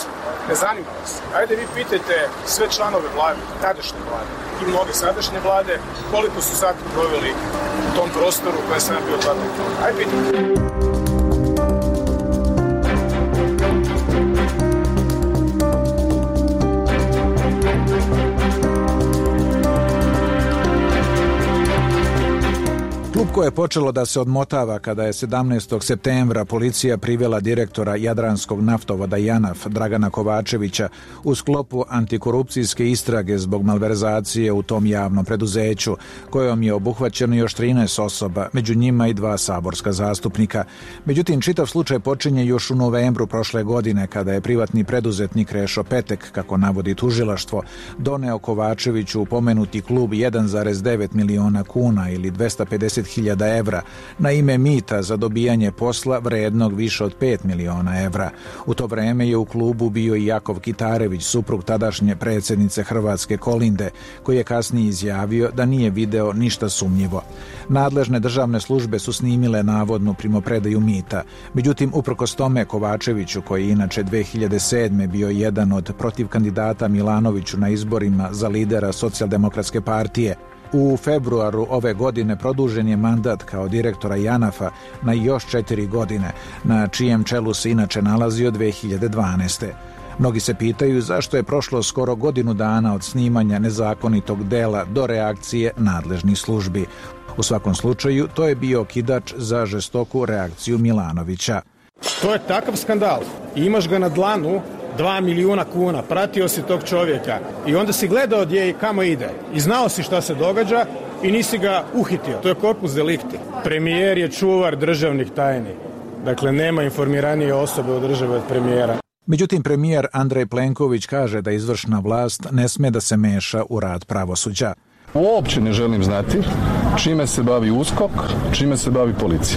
Ne zanima vas. Ajde vi pitajte sve članove vlade, tadašnje vlade i mnoge sadašnje vlade, koliko su sati proveli u tom prostoru koje sam bio 2 dana. Ajde pitajte. Klupko je počelo da se odmotava kada je 17. septembra policija privela direktora Jadranskog naftovoda JANAF Dragana Kovačevića u sklopu antikorupcijske istrage zbog malverzacije u tom javnom preduzeću, kojom je obuhvaćeno još 13 osoba, među njima i 2 saborska zastupnika. Međutim, čitav slučaj počinje još u novembru prošle godine kada je privatni preduzetnik Krešo Petek, kako navodi tužilaštvo, doneo Kovačeviću u pomenuti klub 1,9 miliona kuna ili 250.000 evra na ime mita za dobijanje posla vrednog više od 5 miliona evra. U to vreme je u klubu bio i Jakov Kitarević, suprug tadašnje predsjednice Hrvatske Kolinde, koji je kasnije izjavio da nije video ništa sumnjivo. Nadležne državne službe su snimile navodnu primopredaju mita. Međutim, uprkos tome Kovačeviću, koji je inače 2007. bio jedan od protiv kandidata Milanoviću na izborima za lidera Socijaldemokratske partije, u februaru ove godine produžen je mandat kao direktora JANAF-a na još 4 godine, na čijem čelu se inače nalazio 2012. Mnogi se pitaju zašto je prošlo skoro godinu dana od snimanja nezakonitog dela do reakcije nadležnih službi. U svakom slučaju, to je bio okidač za žestoku reakciju Milanovića. To je takav skandal. Imaš ga na dlanu, 2 milijuna kuna, pratio si tog čovjeka i onda si gledao gdje i kamo ide i znao si šta se događa i nisi ga uhitio. To je corpus delicti. Premijer je čuvar državnih tajni. Dakle, nema informiranije osobe od države od premijera. Međutim, premijer Andrej Plenković kaže da izvršna vlast ne sme da se meša u rad pravosuđa. Uopće ne želim znati čime se bavi USKOK, čime se bavi policija.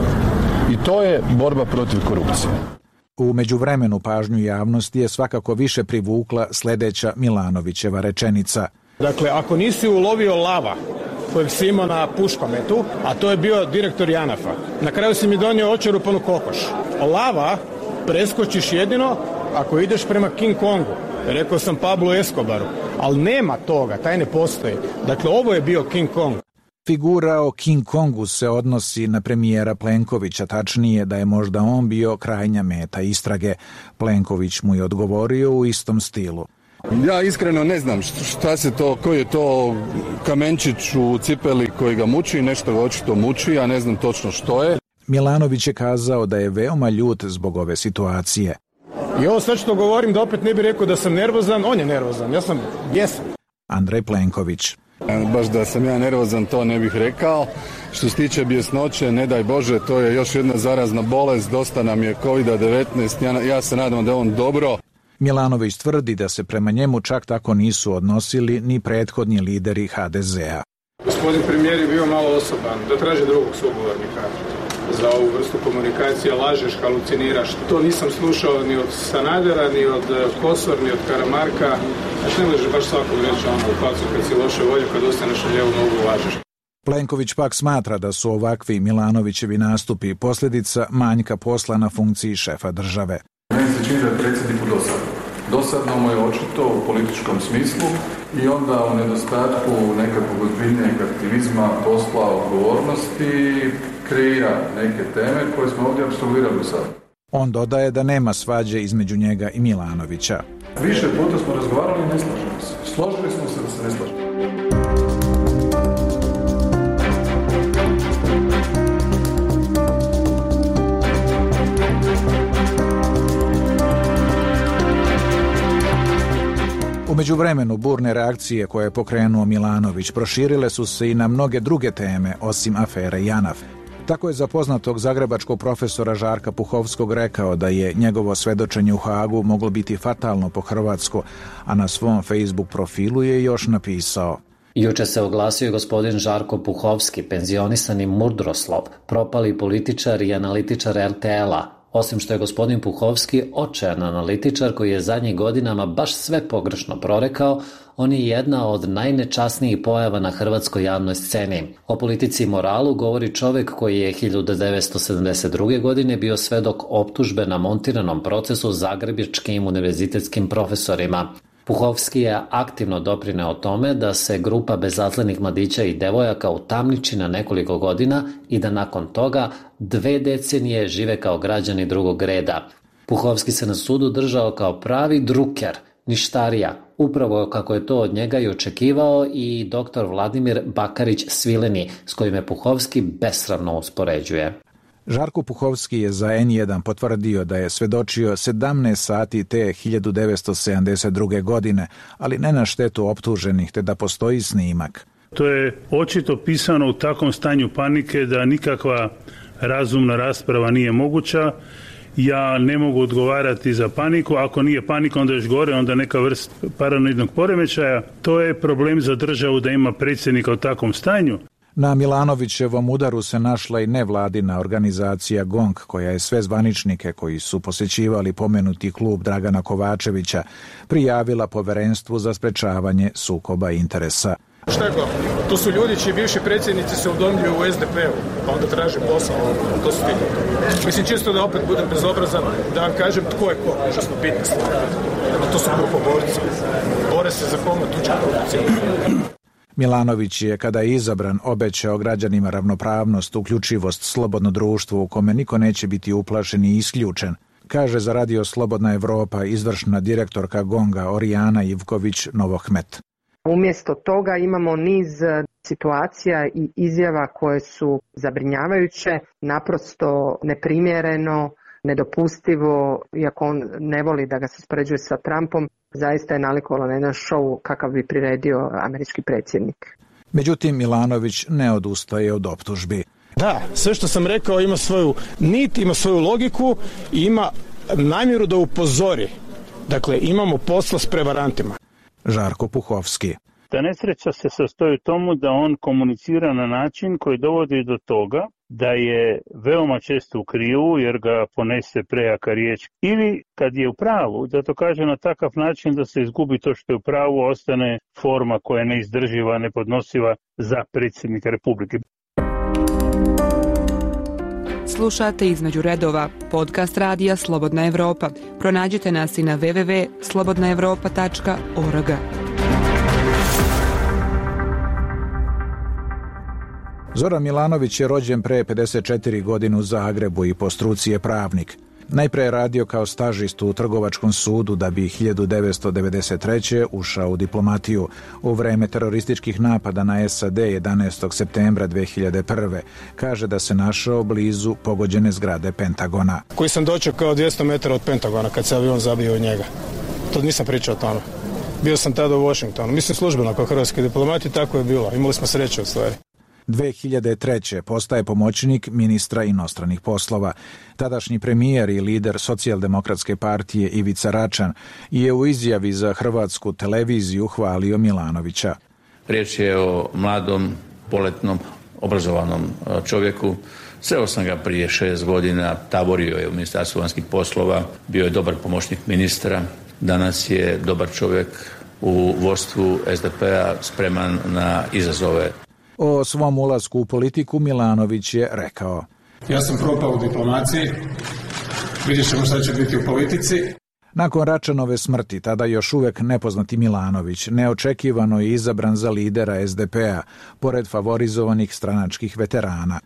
I to je borba protiv korupcije. U međuvremenu pažnju javnosti je svakako više privukla sljedeća Milanovićeva rečenica. Dakle, ako nisi ulovio lava kojeg si imao na puškometu, a to je bio direktor JANAF-a, na kraju si mi donio očerupanu kokoš. Lava preskočiš jedino ako ideš prema King Kongu. Rekao sam Pablo Escobaru, ali nema toga, taj ne postoji. Dakle, ovo je bio King Kong. Figura o King Kongu se odnosi na premijera Plenkovića, tačnije da je možda on bio krajnja meta istrage. Plenković mu je odgovorio u istom stilu. Ja iskreno ne znam šta se to, koji je to kamenčić u cipeli koji ga muči, nešto ga očito muči, ja ne znam točno što je. Milanović je kazao da je veoma ljut zbog ove situacije. I ovo sad što govorim da opet ne bi rekao da sam nervozan, on je nervozan, ja sam bijesan. Andrej Plenković. Baš da sam ja nervozan, to ne bih rekao. Što se tiče bjesnoće, ne daj Bože, to je još jedna zarazna bolest, dosta nam je COVID-19, ja se nadam da je on dobro. Milanović tvrdi da se prema njemu čak tako nisu odnosili ni prethodni lideri HDZ-a. Gospodin premijer je bio malo osoban, da traži drugog sugovornika za ovu vrstu komunikacije, lažeš, haluciniraš. To nisam slušao ni od Sanadera, ni od Kosor, ni od Karamarka. Znači ne možeš baš svakog reći u facu kad si loše volje, kad ostaneš na lijevu nogu lažeš. Plenković pak smatra da su ovakvi Milanovićevi nastupi posljedica manjka posla na funkciji šefa države. Meni se čini da je predsjedniku dosadno. Dosadno mu je očito u političkom smislu i onda u nedostatku nekakvog ozbiljnijeg aktivizma, posla, odgovornosti kreira neke teme koje smo ovdje apsolvirali do sada. On dodaje da nema svađe između njega i Milanovića. Više puta smo razgovarali i ne slažemo se. Složili smo se da se ne slažemo. U međuvremenu burne reakcije koje je pokrenuo Milanović proširile su se i na mnoge druge teme osim afere JANAF. Tako je za poznatog zagrebačkog profesora Žarka Puhovskog rekao da je njegovo svedočenje u Hagu moglo biti fatalno po Hrvatsku, a na svom Facebook profilu je još napisao: Juče se oglasio gospodin Žarko Puhovski, penzionisani Murdroslov, propali političar i analitičar RTL-a. Osim što je gospodin Puhovski očajan analitičar koji je zadnjih godinama baš sve pogrešno prorekao, on je jedna od najnečasnijih pojava na hrvatskoj javnoj sceni. O politici i moralu govori čovjek koji je 1972. godine bio svedok optužbe na montiranom procesu zagrebačkim univerzitetskim profesorima. Puhovski je aktivno doprineo tome da se grupa bezazlenih mladića i devojaka utamniči na nekoliko godina i da nakon toga 2 decenije žive kao građani drugog reda. Puhovski se na sudu držao kao pravi druker, ništarija, upravo kako je to od njega i očekivao i dr. Vladimir Bakarić-Svileni, s kojim je Puhovski besramno uspoređuje. Žarko Puhovski je za N1 potvrdio da je svedočio 17 sati te 1972. godine, ali ne na štetu optuženih, te da postoji snimak. To je očito pisano u takvom stanju panike da nikakva razumna rasprava nije moguća. Ja ne mogu odgovarati za paniku, ako nije panika onda još gore, onda neka vrst paranoidnog poremećaja. To je problem za državu da ima predsjednika u takvom stanju. Na Milanovićevom udaru se našla i nevladina organizacija GONG, koja je sve zvaničnike koji su posjećivali pomenuti klub Dragana Kovačevića prijavila Povjerenstvu za sprečavanje sukoba interesa. Šta je to? To su ljudi čiji bivši predsjednici se udomljuju u SDP-u, pa onda traže posao. To su ti. Mislim, čisto da opet budem bezobrazan, da vam kažem tko je ko, užasno bitna stvar. To su grupoborci. Bore se za koma tuđa korupcija. Milanović je, kada je izabran, obećao građanima ravnopravnost, uključivost, slobodno društvo u kome niko neće biti uplašen i isključen, kaže za Radio Slobodna Evropa izvršna direktorka GONG-a Orijana Ivković-Novohmet. Umjesto toga imamo niz situacija i izjava koje su zabrinjavajuće, naprosto neprimjereno, nedopustivo, iako on ne voli da ga se uspoređuje sa Trumpom, zaista je nalikovalo na jedan šou kakav bi priredio američki predsjednik. Međutim, Milanović ne odustaje od optužbi. Da, sve što sam rekao ima svoju nit, ima svoju logiku i ima namjeru da upozori. Dakle, imamo posla s prevarantima. Žarko Puhovski. Ta nesreća se sastoji u tomu da on komunicira na način koji dovodi do toga da je veoma često u krivu jer ga ponese prejaka riječ. Ili kad je u pravu, da to kaže na takav način da se izgubi to što je u pravu, ostane forma koja je neizdrživa, nepodnosiva za predsjednika Republike. Slušate Između redova, podcast radija Slobodna Evropa. Pronađite nas i na www.slobodnaevropa.org. Zoran Milanović je rođen pre 54 godine u Zagrebu i po struci je pravnik. Najpre je radio kao stažist u Trgovačkom sudu da bi 1993. ušao u diplomatiju u vreme terorističkih napada na SAD 11. septembra 2001. Kaže da se našao blizu pogođene zgrade Pentagona. Koji sam dočekao 200 metara od Pentagona kad se avion zabio u njega. To nisam pričao o tome. Bio sam tada u Washingtonu. Mislim službeno kao hrvatski diplomat i tako je bilo. Imali smo sreće u stvari. 2003. postaje pomoćnik ministra inostranih poslova. Tadašnji premijer i lider Socijaldemokratske partije Ivica Račan je u izjavi za Hrvatsku televiziju hvalio Milanovića. Riječ je o mladom, poletnom, obrazovanom čovjeku. Sreo sam ga prije 6 godina, taborio je u Ministarstvu vanjskih poslova, bio je dobar pomoćnik ministra, danas je dobar čovjek u vodstvu SDP-a, spreman na izazove. O svom ulasku u politiku Milanović je rekao: Ja sam propao u diplomaciji, vidjet ćemo šta će biti u politici. Nakon Račanove smrti, tada još uvek nepoznati Milanović neočekivano je izabran za lidera SDP-a, pored favorizovanih stranačkih veterana.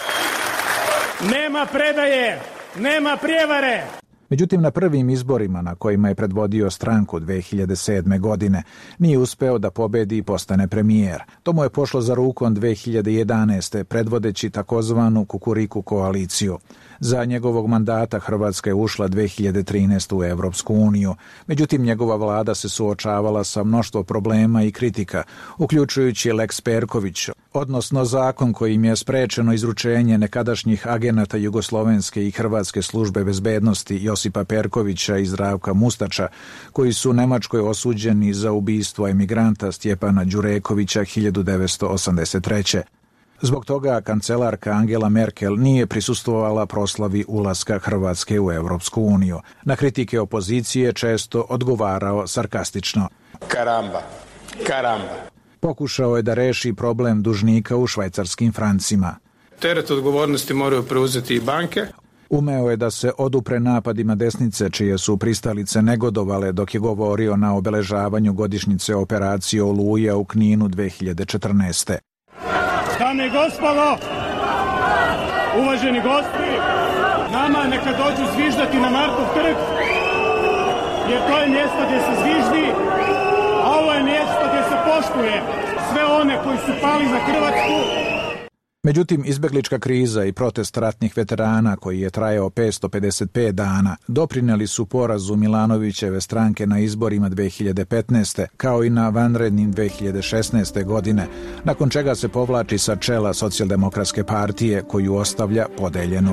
Nema predaje, nema prijevare! Međutim, na prvim izborima na kojima je predvodio stranku 2007. godine nije uspeo da pobedi i postane premijer. To mu je pošlo za rukom 2011. predvodeći takozvanu Kukuriku koaliciju. Za njegovog mandata Hrvatska je ušla 2013. u Evropsku uniju. Međutim, njegova vlada se suočavala sa mnoštvo problema i kritika, uključujući Lex Perković, odnosno zakon kojim je sprečeno izručenje nekadašnjih agenata Jugoslovenske i Hrvatske službe bezbednosti Josipa Perkovića i Zdravka Mustača, koji su u Nemačkoj osuđeni za ubistvo emigranta Stjepana Đurekovića 1983. Zbog toga kancelarka Angela Merkel nije prisustvovala proslavi ulaska Hrvatske u Europsku uniju. Na kritike opozicije često odgovarao sarkastično. Karamba. Pokušao je da reši problem dužnika u švajcarskim francima. Teret odgovornosti moraju preuzeti i banke. Umeo je da se odupre napadima desnice, čije su pristalice negodovale dok je govorio na obeležavanju godišnjice operacije Oluja u Kninu 2014. Dame i gospodo, uvaženi gosti, nama neka dođu zviždati na Markov trg, jer to je mjesto gdje se zviždi, a ovo je mjesto gdje se poštuje sve one koji su pali za Hrvatsku. Međutim, izbeglička kriza i protest ratnih veterana, koji je trajao 555 dana, doprinijeli su porazu Milanovićeve stranke na izborima 2015. kao i na vanrednim 2016. godine, nakon čega se povlači sa čela Socijaldemokratske partije, koju ostavlja podeljenu.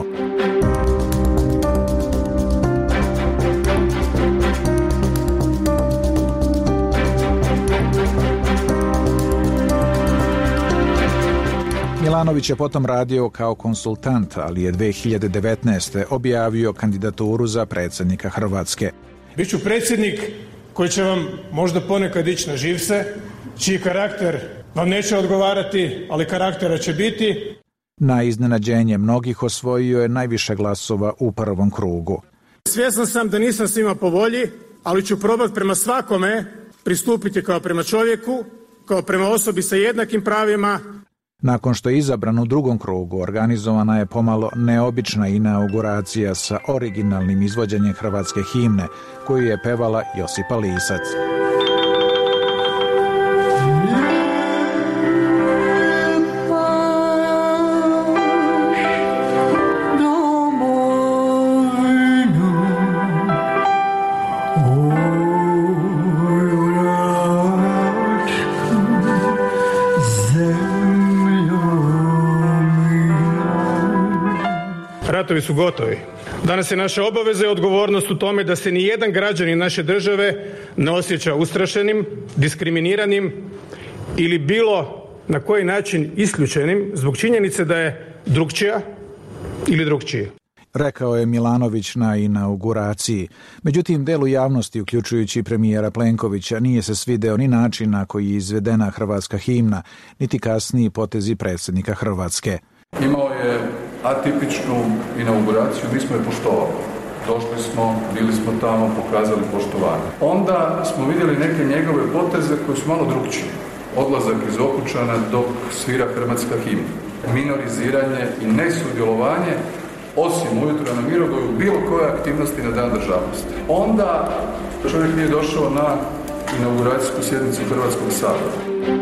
Milanović je potom radio kao konsultant, ali je 2019. objavio kandidaturu za predsjednika Hrvatske. Biću predsjednik koji će vam možda ponekad ići na živce, čiji karakter vam neće odgovarati, ali karaktera će biti. Na iznenađenje mnogih osvojio je najviše glasova u prvom krugu. Svjestan sam da nisam svima po volji, ali ću probati prema svakome pristupiti kao prema čovjeku, kao prema osobi sa jednakim pravima. Nakon što je izabran u drugom krugu, organizovana je pomalo neobična inauguracija sa originalnim izvođenjem hrvatske himne, koju je pevala Josipa Lisac. Ratovi su gotovi. Danas je naša obaveza i odgovornost u tome da se ni jedan građanin naše države ne osjeća ustrašenim, diskriminiranim ili bilo na koji način isključenim zbog činjenice da je drukčija ili drukčiji. Rekao je Milanović na inauguraciji. Međutim, delu javnosti, uključujući premijera Plenkovića, nije se svideo ni način na koji je izvedena hrvatska himna, niti kasniji potezi predsjednika Hrvatske. Imao je atipičnu inauguraciju, mi smo je poštovali. Došli smo, bili smo tamo, pokazali poštovanje. Onda smo vidjeli neke njegove poteze koji su malo drukčiji. Odlazak iz Okučana dok svira hrvatska himna. Minoriziranje i nesudjelovanje, osim ujutro na Mirogoju, bilo koje aktivnosti na Dan državnosti. Onda čovjek nije došao na inauguracijsku sjednicu Hrvatskog sabora.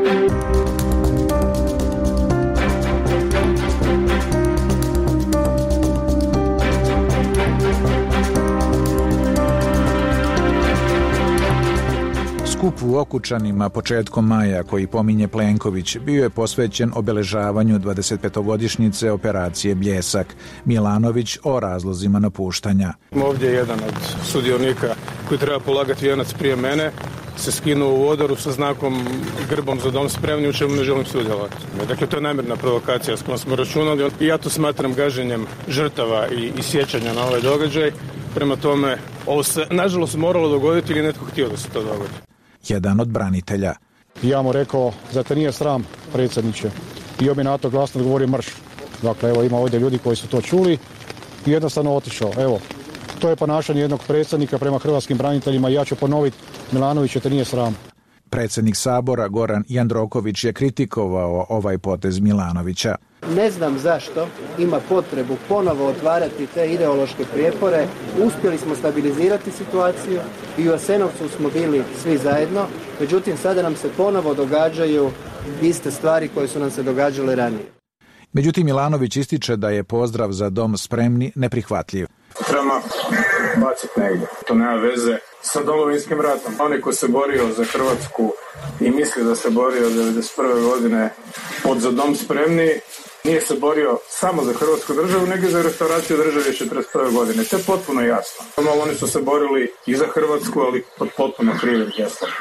Skup u Okučanima početkom maja, koji pominje Plenković, bio je posvećen obeležavanju 25-godišnjice operacije Bljesak. Milanović o razlozima napuštanja. Ovdje je jedan od sudionika koji treba polagati vijenac prije mene, se skinuo u odoru sa znakom grbom za dom spremni, u čemu ne želim sudjelovati. Dakle, to je namjerna provokacija s kojom smo računali i ja to smatram gaženjem žrtava i sjećanja na ovaj događaj. Prema tome, ovo se nažalost moralo dogoditi ili netko htio da se to dogodi. Jedan od branitelja. Ja mu rekao, zar te nije sram, predsjedniče? I on mi na to glasno odgovorio marš. Dakle, evo ima ovdje ljudi koji su to čuli i jednostavno otišao. Evo, to je ponašanje jednog predsjednika prema hrvatskim braniteljima i ja ću ponoviti, Milanović, te nije sram. Predsjednik Sabora Goran Jandroković je kritikovao ovaj potez Milanovića. Ne znam zašto ima potrebu ponovo otvarati te ideološke prijepore. Uspjeli smo stabilizirati situaciju i u Jasenovcu smo bili svi zajedno. Međutim, sada nam se ponovo događaju iste stvari koje su nam se događale ranije. Međutim, Milanović ističe da je pozdrav za dom spremni neprihvatljiv. Treba baciti negdje. To nema veze sa Domovinskim ratom. Onaj ko se borio za Hrvatsku i misli da se borio 1991. godine pod za dom spremni, nije se borio samo za Hrvatsku državu, nego i za restauraciju države 1941. godine. To je potpuno jasno. Oni su se borili i za Hrvatsku, ali pod potpuno krivim mjestom.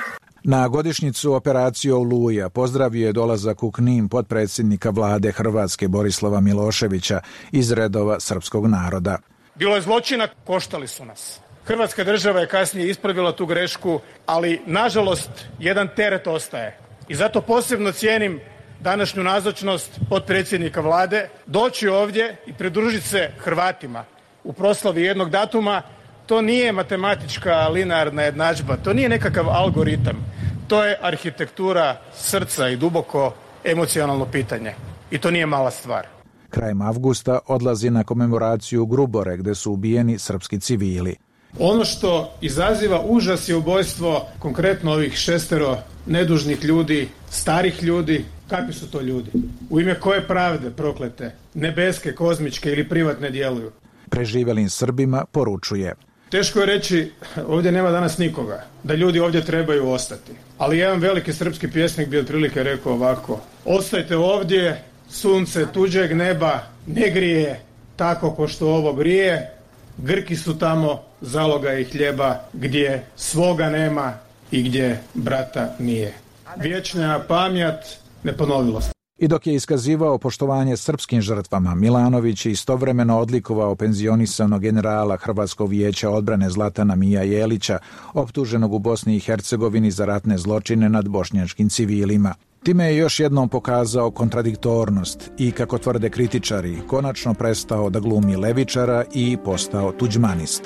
Na godišnjicu operacije Oluja pozdravio je dolazak u Knin potpredsjednika vlade Hrvatske Borislava Miloševića iz redova srpskog naroda. Bilo je zločina, koštali su nas. Hrvatska država je kasnije ispravila tu grešku, ali nažalost jedan teret ostaje. I zato posebno cijenim današnju nazočnost potpredsjednika vlade, doći ovdje i pridružiti se Hrvatima u proslavi jednog datuma. To nije matematička linearna jednadžba, to nije nekakav algoritam. To je arhitektura srca i duboko emocionalno pitanje. I to nije mala stvar. Krajem avgusta odlazi na komemoraciju u Grubore, gde su ubijeni srpski civili. Ono što izaziva užas je ubojstvo konkretno ovih 6 nedužnih ljudi, starih ljudi. Kakvi su to ljudi? U ime koje pravde proklete, nebeske, kozmičke ili privatne djeluju? Preživjelim Srbima poručuje: teško je reći, ovdje nema danas nikoga, da ljudi ovdje trebaju ostati. Ali jedan veliki srpski pjesnik bi otprilike rekao ovako: ostajte ovdje, sunce tuđeg neba ne grije tako ko što ovo grije, Grki su tamo, zaloga i hljeba, gdje svoga nema i gdje brata nije. Vječna pamjat, neponovilost. I dok je iskazivao poštovanje srpskim žrtvama, Milanović je istovremeno odlikovao penzionisanog generala Hrvatskog vijeća odbrane Zlatana Mija Jelića, optuženog u Bosni i Hercegovini za ratne zločine nad bošnjačkim civilima. Time je još jednom pokazao kontradiktornost i, kako tvrde kritičari, konačno prestao da glumi levičara i postao tuđmanist.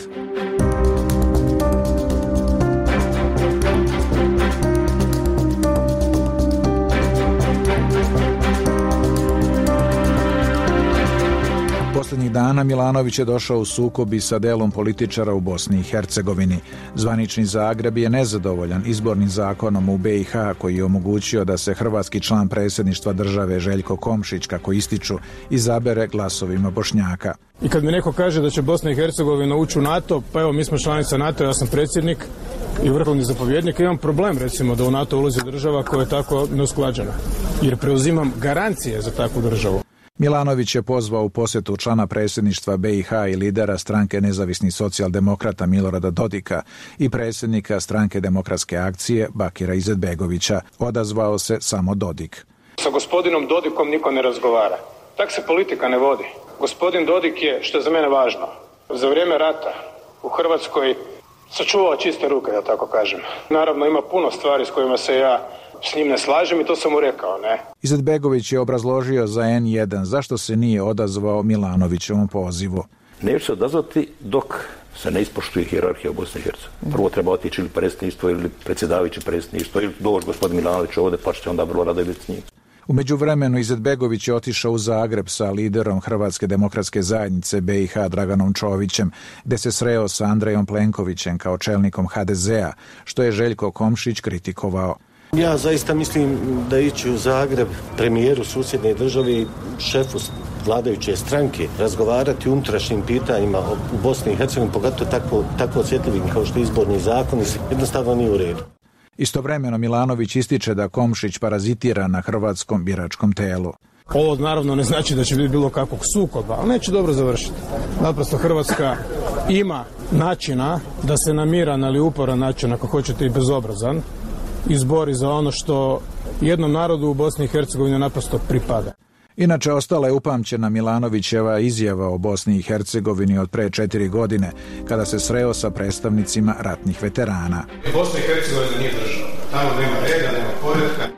Posljednjih dana Milanović je došao u sukob i sa delom političara u Bosni i Hercegovini. Zvanični Zagreb je nezadovoljan izbornim zakonom u BiH koji je omogućio da se hrvatski član predsjedništva države Željko Komšić, kako ističu, izabere glasovima Bošnjaka. I kad mi neko kaže da će Bosna i Hercegovina ući u NATO, pa evo mi smo članica NATO, ja sam predsjednik i vrhovni zapovjednik, imam problem recimo da u NATO ulazi država koja je tako neusklađena, jer preuzimam garancije za takvu državu. Milanović je pozvao u posjetu člana predsjedništva BiH i lidera stranke nezavisnih socijaldemokrata Milorada Dodika i predsjednika stranke Demokratske akcije Bakira Izetbegovića. Odazvao se samo Dodik. Sa gospodinom Dodikom niko ne razgovara. Tak se politika ne vodi. Gospodin Dodik je, što je za mene važno, za vrijeme rata u Hrvatskoj sačuvao čiste ruke, da tako kažem. Naravno ima puno stvari s kojima se ja s njim ne slažem i to sam mu rekao, ne. Izetbegović je obrazložio za N1 zašto se nije odazvao Milanovićevom pozivu. Neću se odazvati dok se ne ispoštuje hijerarhija u Bosni i Hercegovini. Prvo treba otići ili predsjedništvo ili predsjedavajuće predsjedništvo ili doći gospodin Milanović ovdje, pa će onda vrlo rado biti s njim. U međuvremenu Izetbegović je otišao u Zagreb sa liderom Hrvatske demokratske zajednice BiH Draganom Čovićem, gde se sreo sa Andrejom Plenkovićem kao čelnikom HDZ-a, što je Željko Komšić kritikovao. Ja zaista mislim da ići u Zagreb premijeru susjedne države i šefu vladajuće stranke razgovarati o unutrašnjim pitanjima u Bosni i Hercegovini, pogotovo tako osjetljivim kao što je izborni zakon, jednostavno nije u redu. Istovremeno Milanović ističe da Komšić parazitira na hrvatskom biračkom telu. Ovo naravno ne znači da će biti bilo kakvog sukoba, ali neće dobro završiti. Naprosto Hrvatska ima načina da se na miran, ali uporan način, ako hoćete i bezobrazan, izbori za ono što jednom narodu u Bosni i Hercegovini naprosto pripada. Inače, ostala je upamćena Milanovićeva izjava o Bosni i Hercegovini od pre 4 godine, kada se sreo sa predstavnicima ratnih veterana. Bosna i Hercegovina nije država. Tamo nema reda, nema poretka.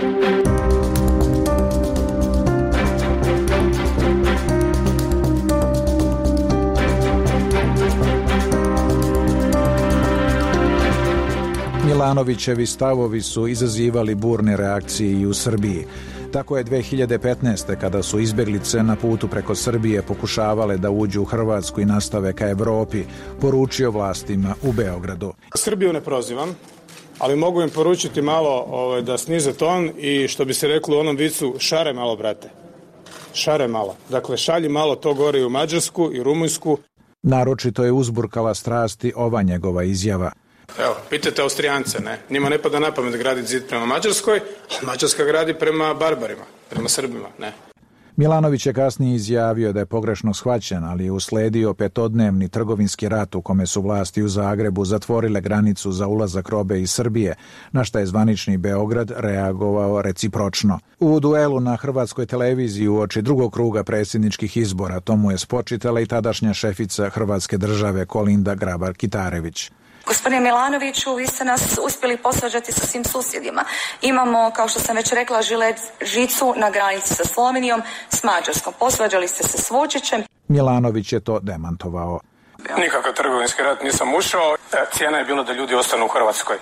Milanovićevi stavovi su izazivali burne reakcije i u Srbiji. Tako je 2015. kada su izbjeglice na putu preko Srbije pokušavale da uđu u Hrvatsku i nastave ka Evropi, poručio vlastima u Beogradu. Srbiju ne prozivam, ali mogu im poručiti malo da snize ton i, što bi se reklo u onom vicu, šare malo, brate. Šare malo. Dakle, šalji malo to gore i u Mađarsku i Rumunjsku. Naročito je uzburkala strasti ova njegova izjava. Evo, pitajte Austrijance, ne? Njima ne pada na pamet graditi zid prema Mađarskoj, a Mađarska gradi prema barbarima, prema Srbima, ne? Milanović je kasnije izjavio da je pogrešno shvaćen, ali je usledio 5-dnevni trgovinski rat u kome su vlasti u Zagrebu zatvorile granicu za ulazak robe iz Srbije, na šta je zvanični Beograd reagovao recipročno. U duelu na hrvatskoj televiziji uoči drugog kruga predsjedničkih izbora to mu je spočitala i tadašnja šefica Hrvatske države Kolinda Grabar-Kitarević. Gospodine Milanoviću, vi ste nas uspjeli posvađati sa svim susjedima. Imamo, kao što sam već rekla, žicu na granici sa Slovenijom, s Mađarskom. Posvađali ste se s Vučićem. Milanović je to demantovao. Nikakav trgovinski rat nisam ušao. Cijena je bila da ljudi ostanu u Hrvatskoj.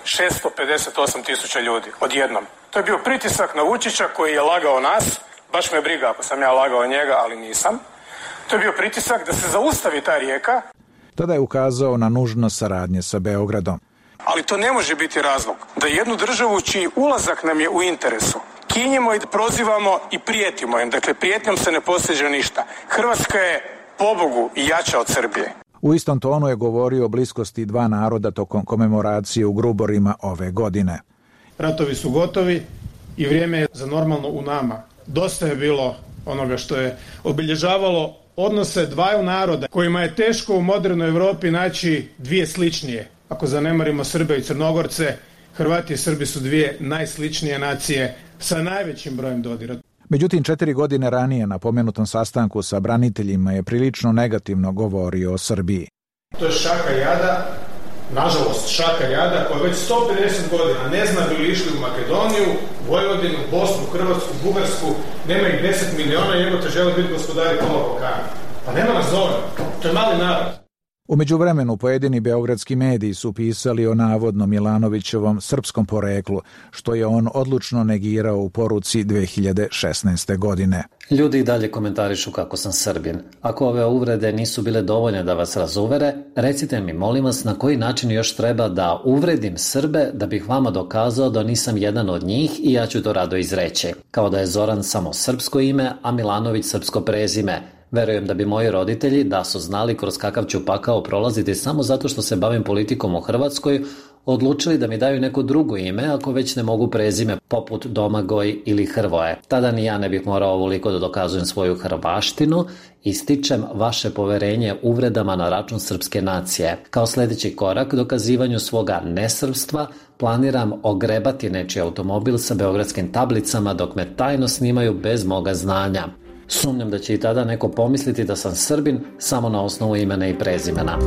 658.000 ljudi odjednom. To je bio pritisak na Vučića koji je lagao nas. Baš me briga ako sam ja lagao njega, ali nisam. To je bio pritisak da se zaustavi ta rijeka. Tada je ukazao na nužnost saradnje sa Beogradom. Ali to ne može biti razlog da jednu državu čiji ulazak nam je u interesu kinjimo i prozivamo i prijetimo im. Dakle, prijetnjom se ne postiže ništa. Hrvatska je, pobogu, jača od Srbije. U istom tonu je govorio o bliskosti dva naroda tokom komemoracije u Gruborima ove godine. Ratovi su gotovi i vrijeme je za normalno u nama. Dosta je bilo onoga što je obilježavalo odnose dvaju naroda kojima je teško u modernoj Europi naći dvije sličnije. Ako zanemarimo Srbe i Crnogorce, Hrvati i Srbi su dvije najsličnije nacije sa najvećim brojem dodira. Međutim, 4 godine ranije na pomenutom sastanku sa braniteljima je prilično negativno govorio o Srbiji. To je šaka jada, nažalost šaka jada koja već 150 godina ne zna bi li išli u Makedoniju, Vojvodinu, Bosnu, Hrvatsku, Bugarsku, nema ih 10 miliona i jebote žele biti gospodari pola Balkana. Pa nema nas dovoljno, to je mali narod. U međuvremenu pojedini beogradski mediji su pisali o navodno Milanovićevom srpskom poreklu, što je on odlučno negirao u poruci 2016. godine. Ljudi i dalje komentarišu kako sam Srbin. Ako ove uvrede nisu bile dovoljne da vas razuvere, recite mi, molim vas, na koji način još treba da uvredim Srbe da bih vama dokazao da nisam jedan od njih i ja ću to rado izreći. Kao da je Zoran samo srpsko ime, a Milanović srpsko prezime. Verujem da bi moji roditelji, da su znali kroz kakav ću pakao prolaziti samo zato što se bavim politikom u Hrvatskoj, odlučili da mi daju neko drugo ime ako već ne mogu prezime poput Domagoj ili Hrvoje. Tada ni ja ne bih morao ovoliko da dokazujem svoju hrvaštinu. Ističem vaše poverenje uvredama na račun srpske nacije. Kao sljedeći korak dokazivanju svoga nesrpstva planiram ogrebati nečiji automobil sa beogradskim tablicama dok me tajno snimaju bez moga znanja. Sumnjam da će i tada neko pomisliti da sam Srbin samo na osnovu imena i prezimena.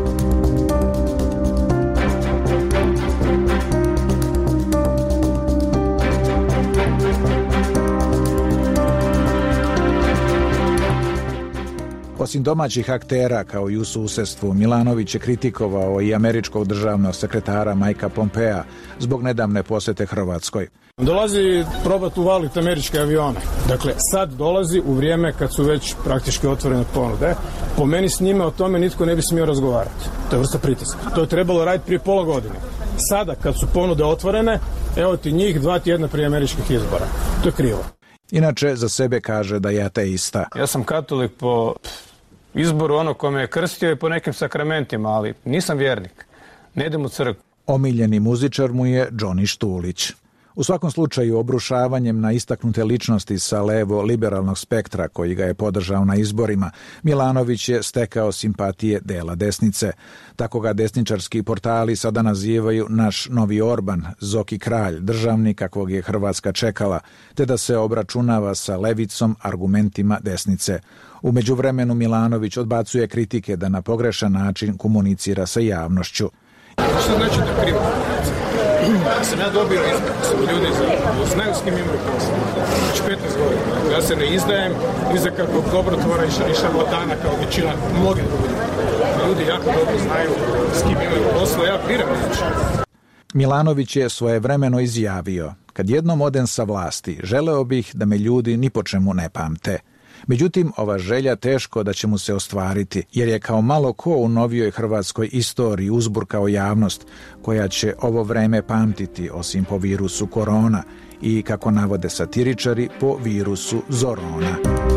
Osim domaćih aktera kao i u susjedstvu, Milanović je kritikovao i američkog državnog sekretara Mikea Pompea zbog nedavne posjete Hrvatskoj. Dolazi probati uvaliti američke avione. Dakle, sad dolazi u vrijeme kad su već praktički otvorene ponude. Po meni s njime o tome nitko ne bi smio razgovarati. To je vrsta pritiska. To je trebalo raditi prije pola godine. Sada, kad su ponude otvorene, evo ti njih 2 tjedna prije američkih izbora. To je krivo. Inače, za sebe kaže da je ateista. Ja sam katolik po izboru onog ko me je krstio i po nekim sakramentima, ali nisam vjernik. Ne idem u crkvu. Omiljeni muzičar mu je Johnny Štulić. U svakom slučaju, obrušavanjem na istaknute ličnosti sa levo-liberalnog spektra koji ga je podržao na izborima, Milanović je stekao simpatije dela desnice. Tako ga desničarski portali sada nazivaju naš novi Orban, Zoki kralj, državnik kakvog je Hrvatska čekala, te da se obračunava sa levicom argumentima desnice. U međuvremenu Milanović odbacuje kritike da na pogrešan način komunicira sa javnošću. Što znači da krivo? Sam ja dobio izbor, sam ljudi znaju s kim imaju posla. Znači 15 godina. Ja se ne izdajem ni za kakvog dobrotvora i šarlatana kao većina mnogih ljudi. Ljudi jako dobro znaju s kim imaju posla, ja biram neću. Milanović je svojevremeno izjavio: kad jednom odem sa vlasti, želeo bih da me ljudi ni po čemu ne pamte. Međutim, ova želja teško da će mu se ostvariti, jer je kao malo ko u novijoj hrvatskoj istoriji uzburkao javnost, koja će ovo vreme pamtiti osim po virusu korona i, kako navode satiričari, po virusu Zorona.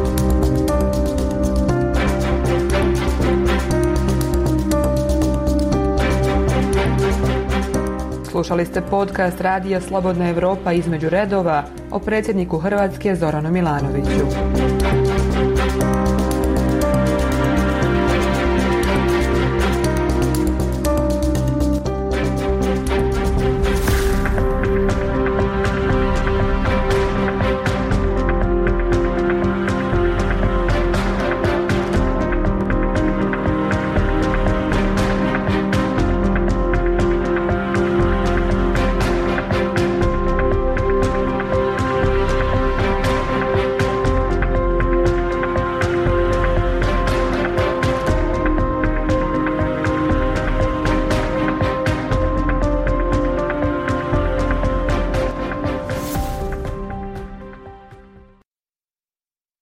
Slušali ste podcast Radija Slobodna Evropa između redova o predsjedniku Hrvatske Zoranu Milanoviću. Thank you.